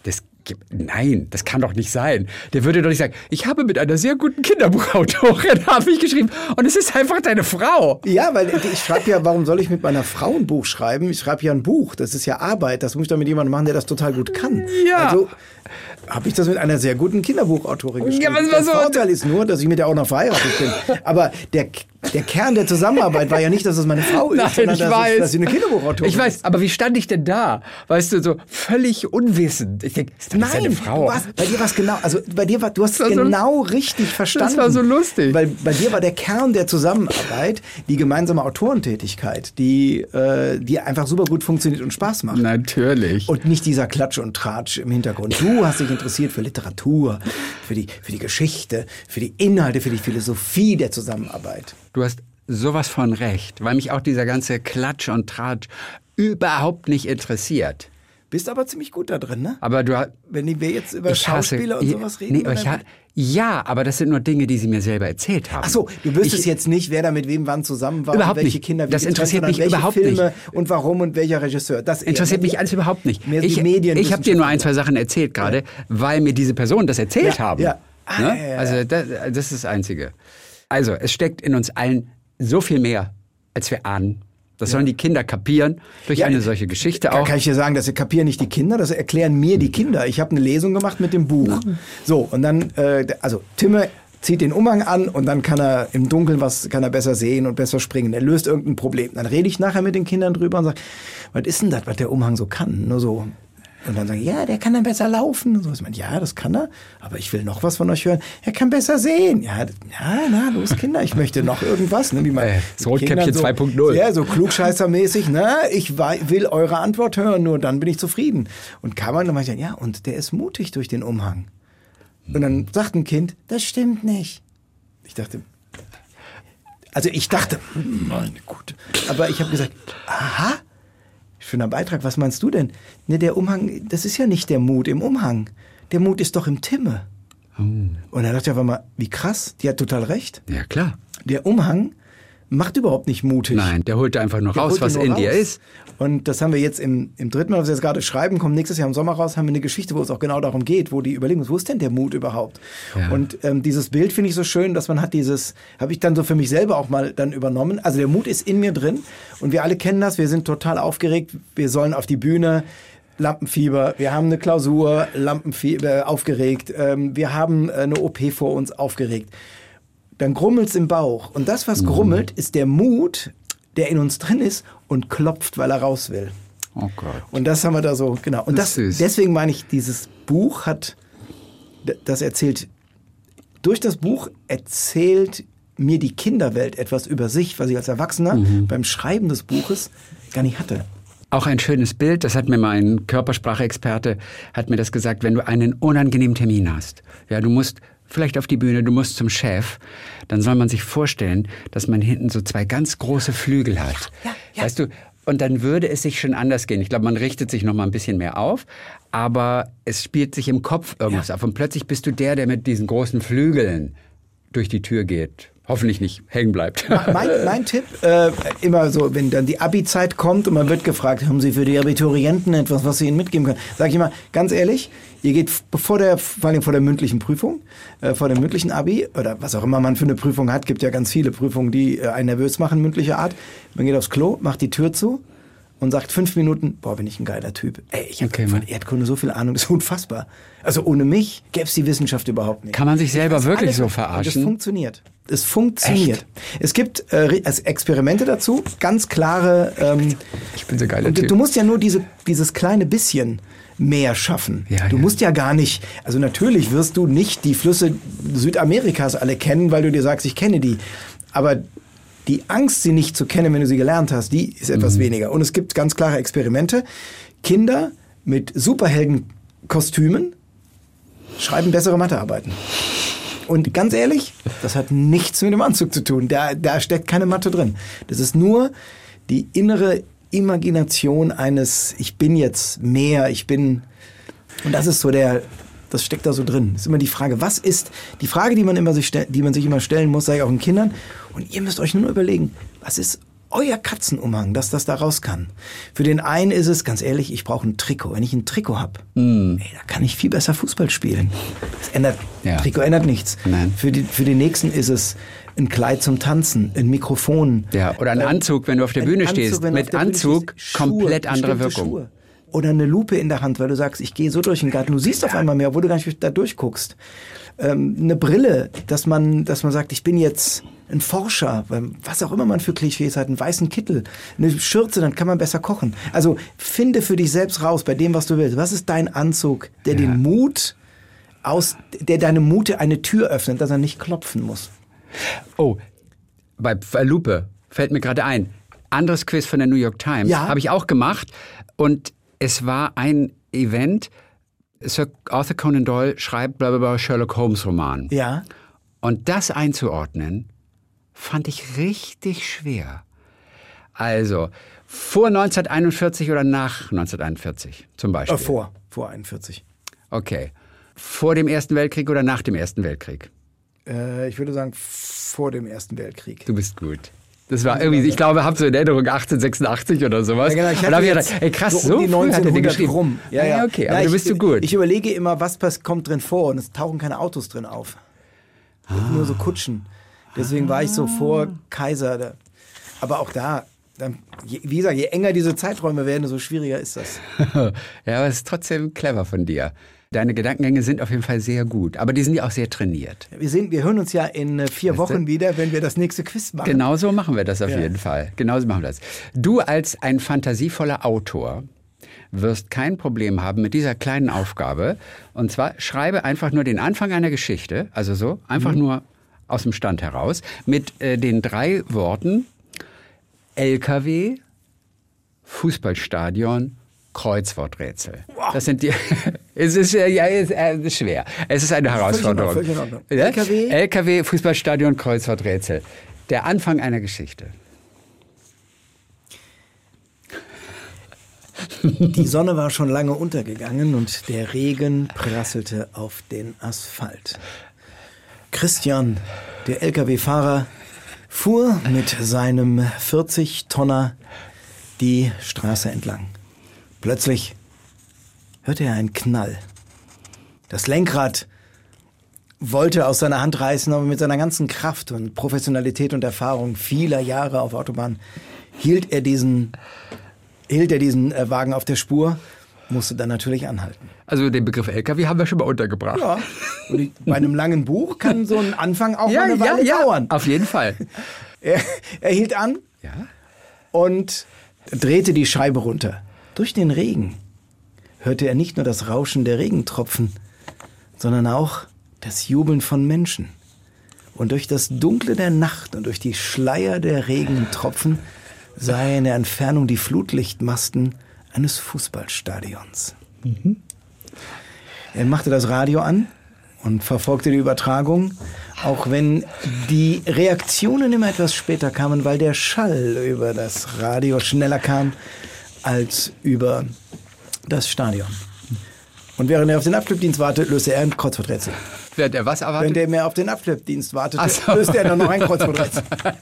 nein, das kann doch nicht sein. Der würde doch nicht sagen, ich habe mit einer sehr guten Kinderbuchautorin, habe ich geschrieben. Und es ist einfach deine Frau. Ja, weil ich schreibe ja, warum soll ich mit meiner Frau ein Buch schreiben? Ich schreibe ja ein Buch. Das ist ja Arbeit. Das muss ich doch mit jemandem machen, der das total gut kann. Ja. Also habe ich das mit einer sehr guten Kinderbuchautorin geschrieben. Ja, was war der so? Vorteil ist nur, dass ich mit der auch noch verheiratet bin. Aber der, der Kern der Zusammenarbeit war ja nicht, dass es meine Frau ist, Nein, sondern ich dass, weiß. Es, dass sie eine Kinderbuchautorin Ich weiß, ist. aber wie stand ich denn da? Weißt du, so völlig unwissend. Ich denke, ist das nicht Nein, seine Frau? du warst, bei dir war es genau, also bei dir war, du hast es war so- genau richtig verstanden. Das war so lustig. Weil bei dir war der Kern der Zusammenarbeit die gemeinsame Autorentätigkeit, die, äh, die einfach super gut funktioniert und Spaß macht. Natürlich. Und nicht dieser Klatsch und Tratsch im Hintergrund. Du hast dich interessiert für Literatur, für die, für die Geschichte, für die Inhalte, für die Philosophie der Zusammenarbeit. Du hast sowas von recht, weil mich auch dieser ganze Klatsch und Tratsch überhaupt nicht interessiert. Bist aber ziemlich gut da drin, ne? Aber du ha- Wenn wir jetzt über ich hasse- Schauspieler und ich- sowas reden. Nee, aber oder? ich ha- ja, aber das sind nur Dinge, die sie mir selber erzählt haben. Ach so, du wüsstest ich, jetzt nicht, wer da mit wem wann zusammen war, Überhaupt und welche nicht. Kinder wie Das getrennt, interessiert sondern mich welche überhaupt Filme nicht. und warum und welcher Regisseur. Das eher, interessiert ne? mich alles überhaupt nicht. Mehr Ich, die Medien. ich habe dir nur ein, zwei Sachen erzählt gerade, weil mir diese Personen das erzählt Ja, haben. ja. Ah, Ne? ja, ja, ja. Also das, das ist das Einzige. Also es steckt in uns allen so viel mehr, als wir ahnen. Das sollen die Kinder kapieren durch Ja, eine solche Geschichte Da auch. kann ich dir sagen, das kapieren nicht die Kinder, das erklären mir die Kinder. Ich habe eine Lesung gemacht mit dem Buch. So, und dann, äh, also Timme zieht den Umhang an und dann kann er im Dunkeln was, kann er besser sehen und besser springen. Er löst irgendein Problem. Dann rede ich nachher mit den Kindern drüber und sage, was ist denn das, was der Umhang so kann? Nur so. Und dann sagen, ja, der kann dann besser laufen. Und so. Ich meine, ja, das kann er, aber ich will noch was von euch hören. Er kann besser sehen. Ja, d- ja, na, los Kinder, ich möchte noch irgendwas. Ne, wie man Äh, das Rotkäppchen Kindern so- zwei Punkt null. Ja, so klugscheißermäßig, ne, ich wei- will eure Antwort hören, nur dann bin ich zufrieden. Und kann man dann mal sagen, ja, und der ist mutig durch den Umhang. Und dann sagt ein Kind, das stimmt nicht. Ich dachte, also ich dachte, meine Güte. Aber ich habe gesagt, aha, schöner Beitrag, was meinst du denn? Ne, der Umhang, das ist ja nicht der Mut im Umhang. Der Mut ist doch im Timme. Und dann dachte ich einfach mal, wie krass, die hat total recht. Ja, klar. Der Umhang macht überhaupt nicht mutig. Nein, der holt einfach nur Der raus, holt was ihn nur in dir raus. ist. Und das haben wir jetzt im, im dritten Mal, was wir jetzt gerade schreiben, kommt nächstes Jahr im Sommer raus, haben wir eine Geschichte, wo es auch genau darum geht, wo die Überlegung ist, wo ist denn der Mut überhaupt? Ja. Und ähm, dieses Bild finde ich so schön, dass man hat dieses, habe ich dann so für mich selber auch mal dann übernommen. Also der Mut ist in mir drin und wir alle kennen das, wir sind total aufgeregt, wir sollen auf die Bühne, Lampenfieber, wir haben eine Klausur, Lampenfieber, aufgeregt, ähm, wir haben eine O P vor uns, aufgeregt. Dann grummelt's im Bauch. Und das, was grummelt, ist der Mut, der in uns drin ist und klopft, weil er raus will. Oh Gott. Und das haben wir da so, genau. Und Das das, ist süß. deswegen meine ich, dieses Buch hat, das erzählt, durch das Buch erzählt mir die Kinderwelt etwas über sich, was ich als Erwachsener beim Schreiben des Buches gar nicht hatte. Auch ein schönes Bild, das hat mir mal ein Körpersprachexperte, hat mir das gesagt, wenn du einen unangenehmen Termin hast, ja, du musst vielleicht auf die Bühne, du musst zum Chef, dann soll man sich vorstellen, dass man hinten so zwei ganz große Flügel hat. Ja, ja. Weißt du, und dann würde es sich schon anders gehen. Ich glaube, man richtet sich noch mal ein bisschen mehr auf, aber es spielt sich im Kopf irgendwas auf. Und plötzlich bist du der, der mit diesen großen Flügeln durch die Tür geht. Hoffentlich nicht hängen bleibt. Mein, mein Tipp, äh, immer so, wenn dann die Abi-Zeit kommt und man wird gefragt, haben Sie für die Abiturienten etwas, was Sie ihnen mitgeben können? Sag ich immer, ganz ehrlich, ihr geht vor der, vor allem vor der mündlichen Prüfung, äh, vor dem mündlichen Abi, oder was auch immer man für eine Prüfung hat, gibt ja ganz viele Prüfungen, die äh, einen nervös machen, mündlicher Art. Man geht aufs Klo, macht die Tür zu und sagt fünf Minuten, boah, bin ich ein geiler Typ. Ey, ich habe Okay, von Mann. Erdkunde so viel Ahnung, das ist unfassbar. Also ohne mich gäbe es die Wissenschaft überhaupt nicht. Kann man sich selber Ich weiß wirklich alles so und verarschen? Das funktioniert. Es funktioniert. Echt? Es gibt äh, also Experimente dazu, ganz klare. Ähm, Ich bin so ein geiler und Typ. du musst ja nur diese, dieses kleine bisschen mehr schaffen. Ja, du ja. musst ja gar nicht, also natürlich wirst du nicht die Flüsse Südamerikas alle kennen, weil du dir sagst, ich kenne die. Aber die Angst, sie nicht zu kennen, wenn du sie gelernt hast, die ist etwas Mhm. weniger. Und es gibt ganz klare Experimente. Kinder mit Superheldenkostümen schreiben bessere Mathearbeiten. Und ganz ehrlich, das hat nichts mit dem Anzug zu tun. Da, da steckt keine Mathe drin. Das ist nur die innere Imagination eines, ich bin jetzt mehr, ich bin... Und das ist so der, das steckt da so drin. Das ist immer die Frage, was ist, die Frage, die man immer sich, stell- die man sich immer stellen muss, sage ich auch den Kindern. Und ihr müsst euch nur überlegen, was ist euer Katzenumhang, dass das da raus kann. Für den einen ist es, ganz ehrlich, ich brauche ein Trikot. Wenn ich ein Trikot habe, mm. da kann ich viel besser Fußball spielen. Das ändert, ja. Trikot ändert nichts. Nein. Für, die, für den nächsten ist es ein Kleid zum Tanzen, ein Mikrofon. Ja, oder ein ähm, Anzug, wenn du auf der Bühne Anzug, stehst. Mit Anzug stehst. Komplett Schuhe, andere Wirkung. Schuhe. Oder eine Lupe in der Hand, weil du sagst, ich gehe so durch den Garten. Du siehst auf einmal mehr, wo du gar nicht da durchguckst. Ähm, eine Brille, dass man, dass man sagt, ich bin jetzt ein Forscher, was auch immer man für Klischees hat, einen weißen Kittel, eine Schürze, dann kann man besser kochen. Also finde für dich selbst raus bei dem, was du willst. Was ist dein Anzug, der ja. den Mut aus, der deine Mute eine Tür öffnet, dass er nicht klopfen muss? Oh, bei Lupe fällt mir gerade ein. Anderes Quiz von der New York Times ja. habe ich auch gemacht und es war ein Event. Sir Arthur Conan Doyle schreibt blablabla Sherlock Holmes Roman. Ja. Und das einzuordnen, fand ich richtig schwer. Also, vor neunzehnhunderteinundvierzig oder nach neunzehnhunderteinundvierzig zum Beispiel? Äh, vor, vor einundvierzig. Okay. Vor dem Ersten Weltkrieg oder nach dem Ersten Weltkrieg? Äh, ich würde sagen, vor dem Ersten Weltkrieg. Du bist gut. Das war irgendwie, ich glaube, habe so in Erinnerung achtzehnhundertsechsundachtzig oder sowas. Ja, genau, ich hatte da jetzt gedacht, ey krass, so, so um die neunzehnhundert rum. Ja, ja, okay, aber Na, du bist ich, so gut. Ich überlege immer, was kommt drin vor und es tauchen keine Autos drin auf. Ah. Nur so Kutschen. Deswegen ah. war ich so vor Kaiser. Aber auch da, wie gesagt, je enger diese Zeiträume werden, so schwieriger ist das. Ja, aber es ist trotzdem clever von dir. Deine Gedankengänge sind auf jeden Fall sehr gut, aber die sind ja auch sehr trainiert. Wir, sind, wir hören uns ja in vier weißt Wochen du? wieder, wenn wir das nächste Quiz machen. Genau so machen wir das auf ja. jeden Fall. Genau so machen wir das. Du als ein fantasievoller Autor wirst kein Problem haben mit dieser kleinen Aufgabe. Und zwar schreibe einfach nur den Anfang einer Geschichte, also so, einfach mhm. nur aus dem Stand heraus, mit äh, den drei Worten L K W, Fußballstadion, Kreuzworträtsel. Wow. Das sind die. Es ist ja es ist schwer. Es ist eine Herausforderung. Völlig in Ordnung. L K W? L K W, Fußballstadion, Kreuzworträtsel. Der Anfang einer Geschichte. Die Sonne war schon lange untergegangen und der Regen prasselte auf den Asphalt. Christian, der L K W-Fahrer, fuhr mit seinem vierzig-Tonner die Straße entlang. Plötzlich hörte er einen Knall. Das Lenkrad wollte aus seiner Hand reißen, aber mit seiner ganzen Kraft und Professionalität und Erfahrung vieler Jahre auf Autobahn hielt er diesen, hielt er diesen Wagen auf der Spur, musste dann natürlich anhalten. Also den Begriff L K W haben wir schon mal untergebracht. Ja, und bei einem langen Buch kann so ein Anfang auch ja, mal eine Weile ja, ja. dauern. Auf jeden Fall. Er, er hielt an ja. und drehte die Scheibe runter. Durch den Regen hörte er nicht nur das Rauschen der Regentropfen, sondern auch das Jubeln von Menschen. Und durch das Dunkle der Nacht und durch die Schleier der Regentropfen sah er in der Entfernung die Flutlichtmasten eines Fußballstadions. Mhm. Er machte das Radio an und verfolgte die Übertragung, auch wenn die Reaktionen immer etwas später kamen, weil der Schall über das Radio schneller kam als über das Stadion. Und während er auf den Abschleppdienst wartete, löste er ein Kreuzworträtsel. Während er was erwartet? Während er mehr auf den Abschleppdienst wartete, so. löste er dann noch ein Kreuzworträtsel.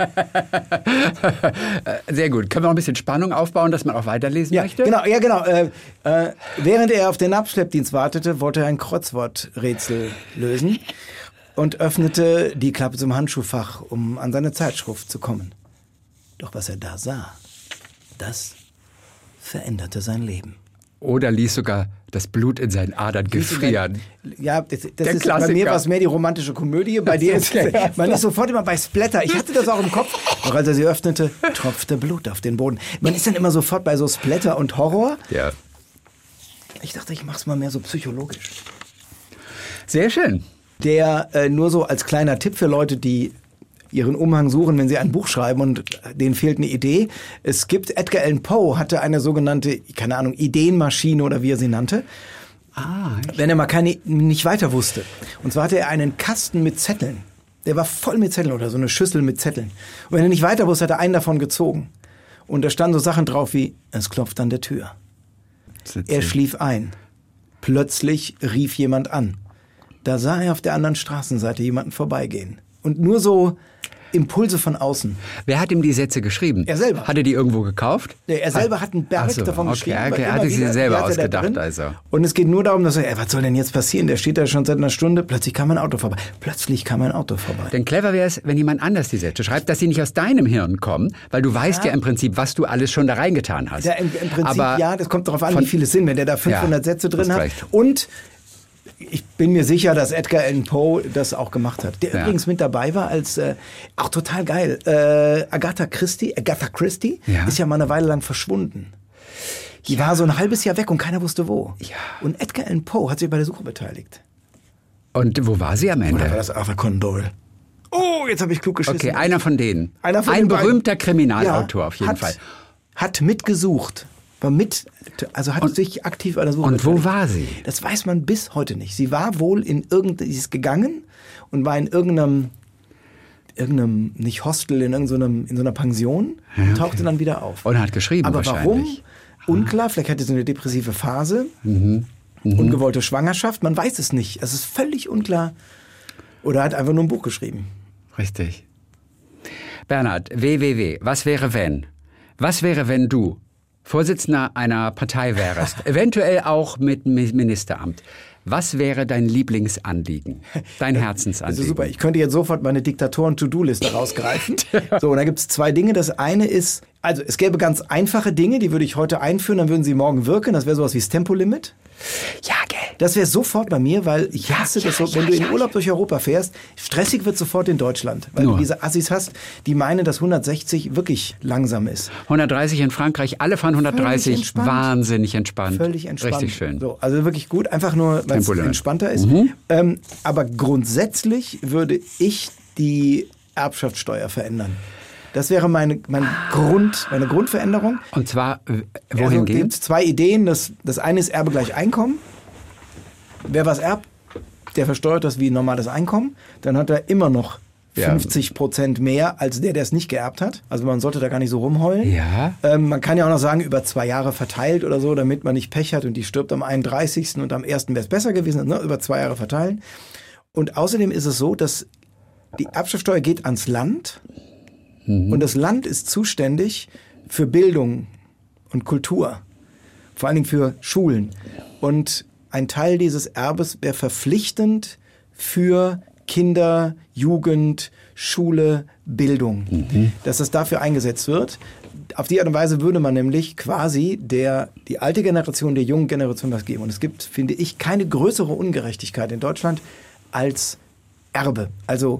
Sehr gut. Können wir noch ein bisschen Spannung aufbauen, dass man auch weiterlesen ja, möchte? Genau, ja, genau. Äh, äh, während er auf den Abschleppdienst wartete, wollte er ein Kreuzworträtsel lösen und öffnete die Klappe zum Handschuhfach, um an seine Zeitschrift zu kommen. Doch was er da sah, das veränderte sein Leben. Oder ließ sogar das Blut in seinen Adern gefrieren. Ja, das, das ist bei mir was mehr die romantische Komödie. Bei dir ist okay. es, man ist sofort immer bei Splatter. Ich hatte das auch im Kopf. Doch als er sie öffnete, tropfte Blut auf den Boden. Man ist dann immer sofort bei so Splatter und Horror. Ja. Ich dachte, ich mach's mal mehr so psychologisch. Sehr schön. Der äh, nur so als kleiner Tipp für Leute, die ihren Umhang suchen, wenn sie ein Buch schreiben und denen fehlt eine Idee. Es gibt, Edgar Allan Poe hatte eine sogenannte, keine Ahnung, Ideenmaschine oder wie er sie nannte. Ah, echt? Wenn er mal keine, nicht weiter wusste. Und zwar hatte er einen Kasten mit Zetteln. Der war voll mit Zetteln oder so eine Schüssel mit Zetteln. Und wenn er nicht weiter wusste, hat er einen davon gezogen. Und da standen so Sachen drauf wie, es klopft an der Tür. Er schlief ein. Plötzlich rief jemand an. Da sah er auf der anderen Straßenseite jemanden vorbeigehen. Und nur so Impulse von außen. Wer hat ihm die Sätze geschrieben? Er selber. Hat er die irgendwo gekauft? Nee, er selber hat einen Berg so, davon okay, geschrieben. Okay, er hat er sie selber hat er ausgedacht. drin. Also. Und es geht nur darum, dass er, ey, was soll denn jetzt passieren? Der steht da schon seit einer Stunde, plötzlich kam ein Auto vorbei. Plötzlich kam ein Auto vorbei. Denn clever wäre es, wenn jemand anders die Sätze schreibt, dass sie nicht aus deinem Hirn kommen, weil du weißt ja, ja im Prinzip, was du alles schon da reingetan hast. Ja, im, im Prinzip, Aber ja, das kommt darauf an, wie viele es sind, wenn der da fünfhundert ja, Sätze drin hat. Und ich bin mir sicher, dass Edgar Allan Poe das auch gemacht hat. Der ja. übrigens mit dabei war als, äh, auch total geil, äh, Agatha Christie, Agatha Christie ja. ist ja mal eine Weile lang verschwunden. Die ja. war so ein halbes Jahr weg und keiner wusste wo. Ja. Und Edgar Allan Poe hat sich bei der Suche beteiligt. Und wo war sie am Ende? Oder war das Arthur Conan Doyle? Oh, jetzt habe ich klug geschissen. Okay, einer von denen. Einer von Ein den berühmter beiden. Kriminalautor ja, auf jeden hat, Fall. Hat mitgesucht. War mit, also hat und, sich aktiv bei der Suche Und beteiligt. wo war sie? Das weiß man bis heute nicht. Sie war wohl in irgendeinem, sie ist gegangen und war in irgendeinem, irgendeinem, nicht Hostel, in irgendeinem, in so einer Pension, ja, okay. tauchte dann wieder auf. Und hat geschrieben Aber wahrscheinlich. warum? Unklar, vielleicht hatte sie eine depressive Phase, mhm. Mhm. ungewollte Schwangerschaft, man weiß es nicht. Es ist völlig unklar. Oder hat einfach nur ein Buch geschrieben. Richtig. Bernhard, W W W, was wäre wenn? Was wäre, wenn du Vorsitzender einer Partei wärst, eventuell auch mit Ministeramt? Was wäre dein Lieblingsanliegen, dein Herzensanliegen? Also super, ich könnte jetzt sofort meine Diktatoren-To-Do-Liste rausgreifen. So, und da gibt es zwei Dinge. Das eine ist, also es gäbe ganz einfache Dinge, die würde ich heute einführen, dann würden sie morgen wirken. Das wäre sowas wie das Tempolimit. Ja, gell. Das wäre sofort bei mir, weil ich hasse ja, das so, ja, wenn ja, du in ja, Urlaub ja. durch Europa fährst, stressig wird sofort in Deutschland, weil Nur. du diese Assis hast, die meinen, dass hundertsechzig wirklich langsam ist. hundertdreißig in Frankreich, alle fahren hundertdreißig, entspannt. Wahnsinnig entspannt. Völlig entspannt. Richtig schön. So, also wirklich gut, einfach nur, weil es entspannter ist. Mhm. Ähm, aber grundsätzlich würde ich die Erbschaftssteuer verändern. Das wäre meine, mein ah. Grund, meine Grundveränderung. Und zwar, wohin also, geht? Es gibt zwei Ideen. Das, das eine ist Erbe gleich Einkommen. Wer was erbt, der versteuert das wie normales Einkommen. Dann hat er immer noch fünfzig Prozent mehr als der, der es nicht geerbt hat. Also man sollte da gar nicht so rumheulen. Ja. Ähm, man kann ja auch noch sagen, über zwei Jahre verteilt oder so, damit man nicht Pech hat und die stirbt am einunddreißigsten und am ersten wäre es besser gewesen. Ne? Über zwei Jahre verteilen. Und außerdem ist es so, dass die Erbschaftssteuer geht ans Land. Und das Land ist zuständig für Bildung und Kultur, vor allen Dingen für Schulen. Und ein Teil dieses Erbes wäre verpflichtend für Kinder, Jugend, Schule, Bildung, mhm. dass das dafür eingesetzt wird. Auf die Art und Weise würde man nämlich quasi der, die alte Generation der jungen Generation was geben. Und es gibt, finde ich, keine größere Ungerechtigkeit in Deutschland als Erbe. Also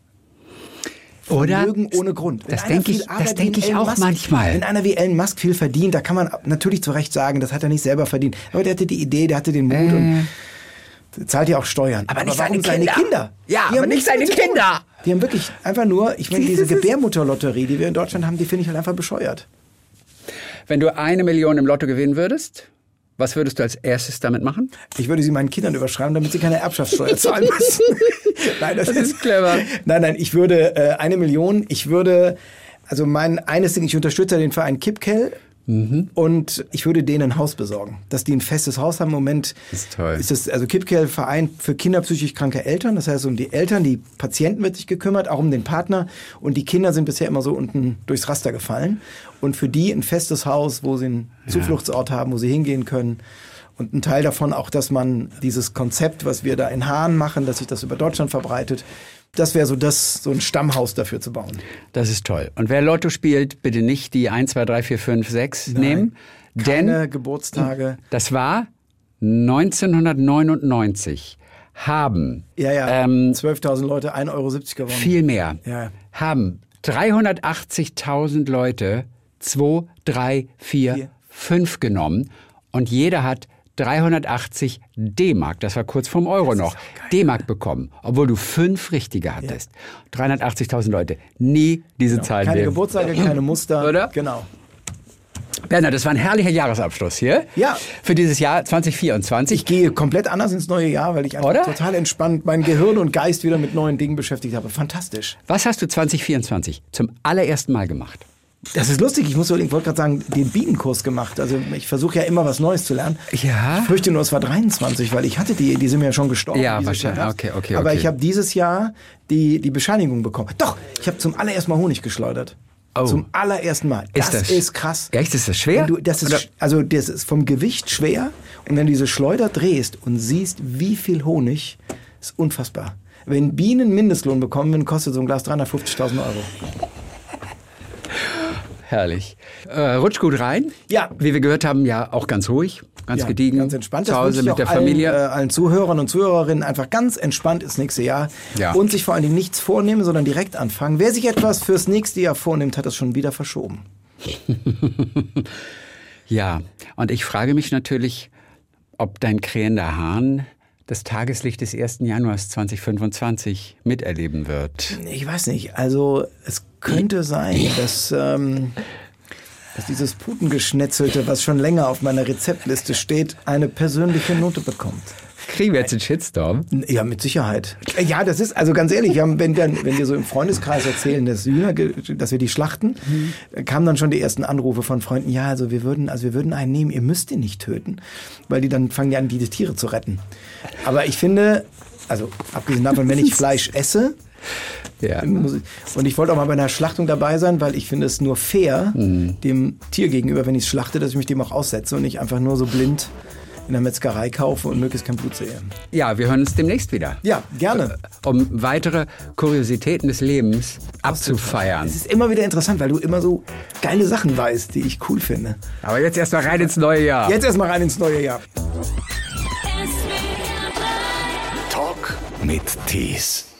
Vermögen Oder? ohne Grund. Wenn das denke ich, das denk ich auch Musk, manchmal. Wenn einer wie Elon Musk viel verdient, da kann man natürlich zu Recht sagen, das hat er nicht selber verdient. Aber der hatte die Idee, der hatte den Mut äh. und zahlt ja auch Steuern. Aber, aber nicht seine Kinder. seine Kinder. Ja, die aber nicht seine Kinder. Die haben wirklich einfach nur, ich meine, diese Gebärmutterlotterie, die wir in Deutschland haben, die finde ich halt einfach bescheuert. Wenn du eine Million im Lotto gewinnen würdest, was würdest du als erstes damit machen? Ich würde sie meinen Kindern überschreiben, damit sie keine Erbschaftssteuer zahlen müssen. Nein, das, das ist clever. Nein, nein, ich würde äh, eine Million, ich würde, also mein eines Ding, ich unterstütze den Verein Kipkel mhm. und ich würde denen ein Haus besorgen, dass die ein festes Haus haben. Im Moment das ist toll. Ist das, also Kipkel Verein für kinderpsychisch kranke Eltern, das heißt um die Eltern, die Patienten wird sich gekümmert, auch um den Partner und die Kinder sind bisher immer so unten durchs Raster gefallen und für die ein festes Haus, wo sie einen ja. Zufluchtsort haben, wo sie hingehen können. Und ein Teil davon auch, dass man dieses Konzept, was wir da in Hahn machen, dass sich das über Deutschland verbreitet, das wäre so das, so ein Stammhaus dafür zu bauen. Das ist toll. Und wer Lotto spielt, bitte nicht die eins, zwei, drei, vier, fünf, sechs Nein, nehmen. Keine denn Geburtstage. Das war neunzehnhundertneunundneunzig. Haben ja, ja, ähm, zwölftausend Leute ein Euro siebzig gewonnen. Viel mehr. Ja. Haben dreihundertachtzigtausend Leute zwei, drei, vier, fünf genommen und jeder hat dreihundertachtzig D-Mark, das war kurz vorm Euro noch, D-Mark bekommen, obwohl du fünf richtige hattest. Ja. dreihundertachtzigtausend Leute, nie diese genau. Zahlen. Keine Geburtstage, keine Muster. Oder? Genau. Bernhard, das war ein herrlicher Jahresabschluss hier. Ja. Für dieses Jahr zwanzig vierundzwanzig. Ich gehe komplett anders ins neue Jahr, weil ich einfach Oder? total entspannt mein Gehirn und Geist wieder mit neuen Dingen beschäftigt habe. Fantastisch. Was hast du zwanzig vierundzwanzig zum allerersten Mal gemacht? Das ist lustig, ich muss ich wollte gerade sagen, den Bienenkurs gemacht. Also ich versuche ja immer was Neues zu lernen. Ja. Ich fürchte nur, es war dreiundzwanzig, weil ich hatte die, die sind mir ja schon gestorben. Ja, wahrscheinlich. Jahr. Okay, okay, Aber okay. ich habe dieses Jahr die, die Bescheinigung bekommen. Doch, ich habe zum allerersten Mal Honig geschleudert. Oh. Zum allerersten Mal. Das ist, das ist krass. Echt, ist das schwer? Du, das ist, also das ist vom Gewicht schwer. Und wenn du diese Schleuder drehst und siehst, wie viel Honig, ist unfassbar. Wenn Bienen Mindestlohn bekommen, kostet so ein Glas dreihundertfünfzigtausend Euro. Herrlich. Äh, rutsch gut rein. Ja. Wie wir gehört haben, ja auch ganz ruhig, ganz ja, gediegen. Ganz entspannt. Zu Hause mit der allen, Familie. Äh, allen Zuhörern und Zuhörerinnen einfach ganz entspannt ins nächste Jahr. Ja. Und sich vor allen Dingen nichts vornehmen, sondern direkt anfangen. Wer sich etwas fürs nächste Jahr vornimmt, hat das schon wieder verschoben. Ja, und ich frage mich natürlich, ob dein krähender Hahn das Tageslicht des ersten Januars zweitausendfünfundzwanzig miterleben wird. Ich weiß nicht. Also es könnte sein, dass, ähm, dass dieses Putengeschnetzelte, was schon länger auf meiner Rezeptliste steht, eine persönliche Note bekommt. Kriegen wir jetzt einen Shitstorm? Ja, mit Sicherheit. Ja, das ist, also ganz ehrlich, wir haben, wenn, wir, wenn wir so im Freundeskreis erzählen, dass, Hühner, dass wir die schlachten, mhm. kamen dann schon die ersten Anrufe von Freunden, ja, also wir würden, also wir würden einen nehmen, ihr müsst ihn nicht töten, weil die dann fangen die an, die Tiere zu retten. Aber ich finde, also abgesehen davon, wenn ich Fleisch esse, ja. und ich wollte auch mal bei einer Schlachtung dabei sein, weil ich finde es nur fair, mhm. dem Tier gegenüber, wenn ich es schlachte, dass ich mich dem auch aussetze und nicht einfach nur so blind in der Metzgerei kaufe und möglichst kein Blut sehe. Ja, wir hören uns demnächst wieder. Ja, gerne. Um weitere Kuriositäten des Lebens abzufeiern. Es ist immer wieder interessant, weil du immer so geile Sachen weißt, die ich cool finde. Aber jetzt erstmal rein ins neue Jahr. Jetzt erstmal rein ins neue Jahr. Talk mit Tees.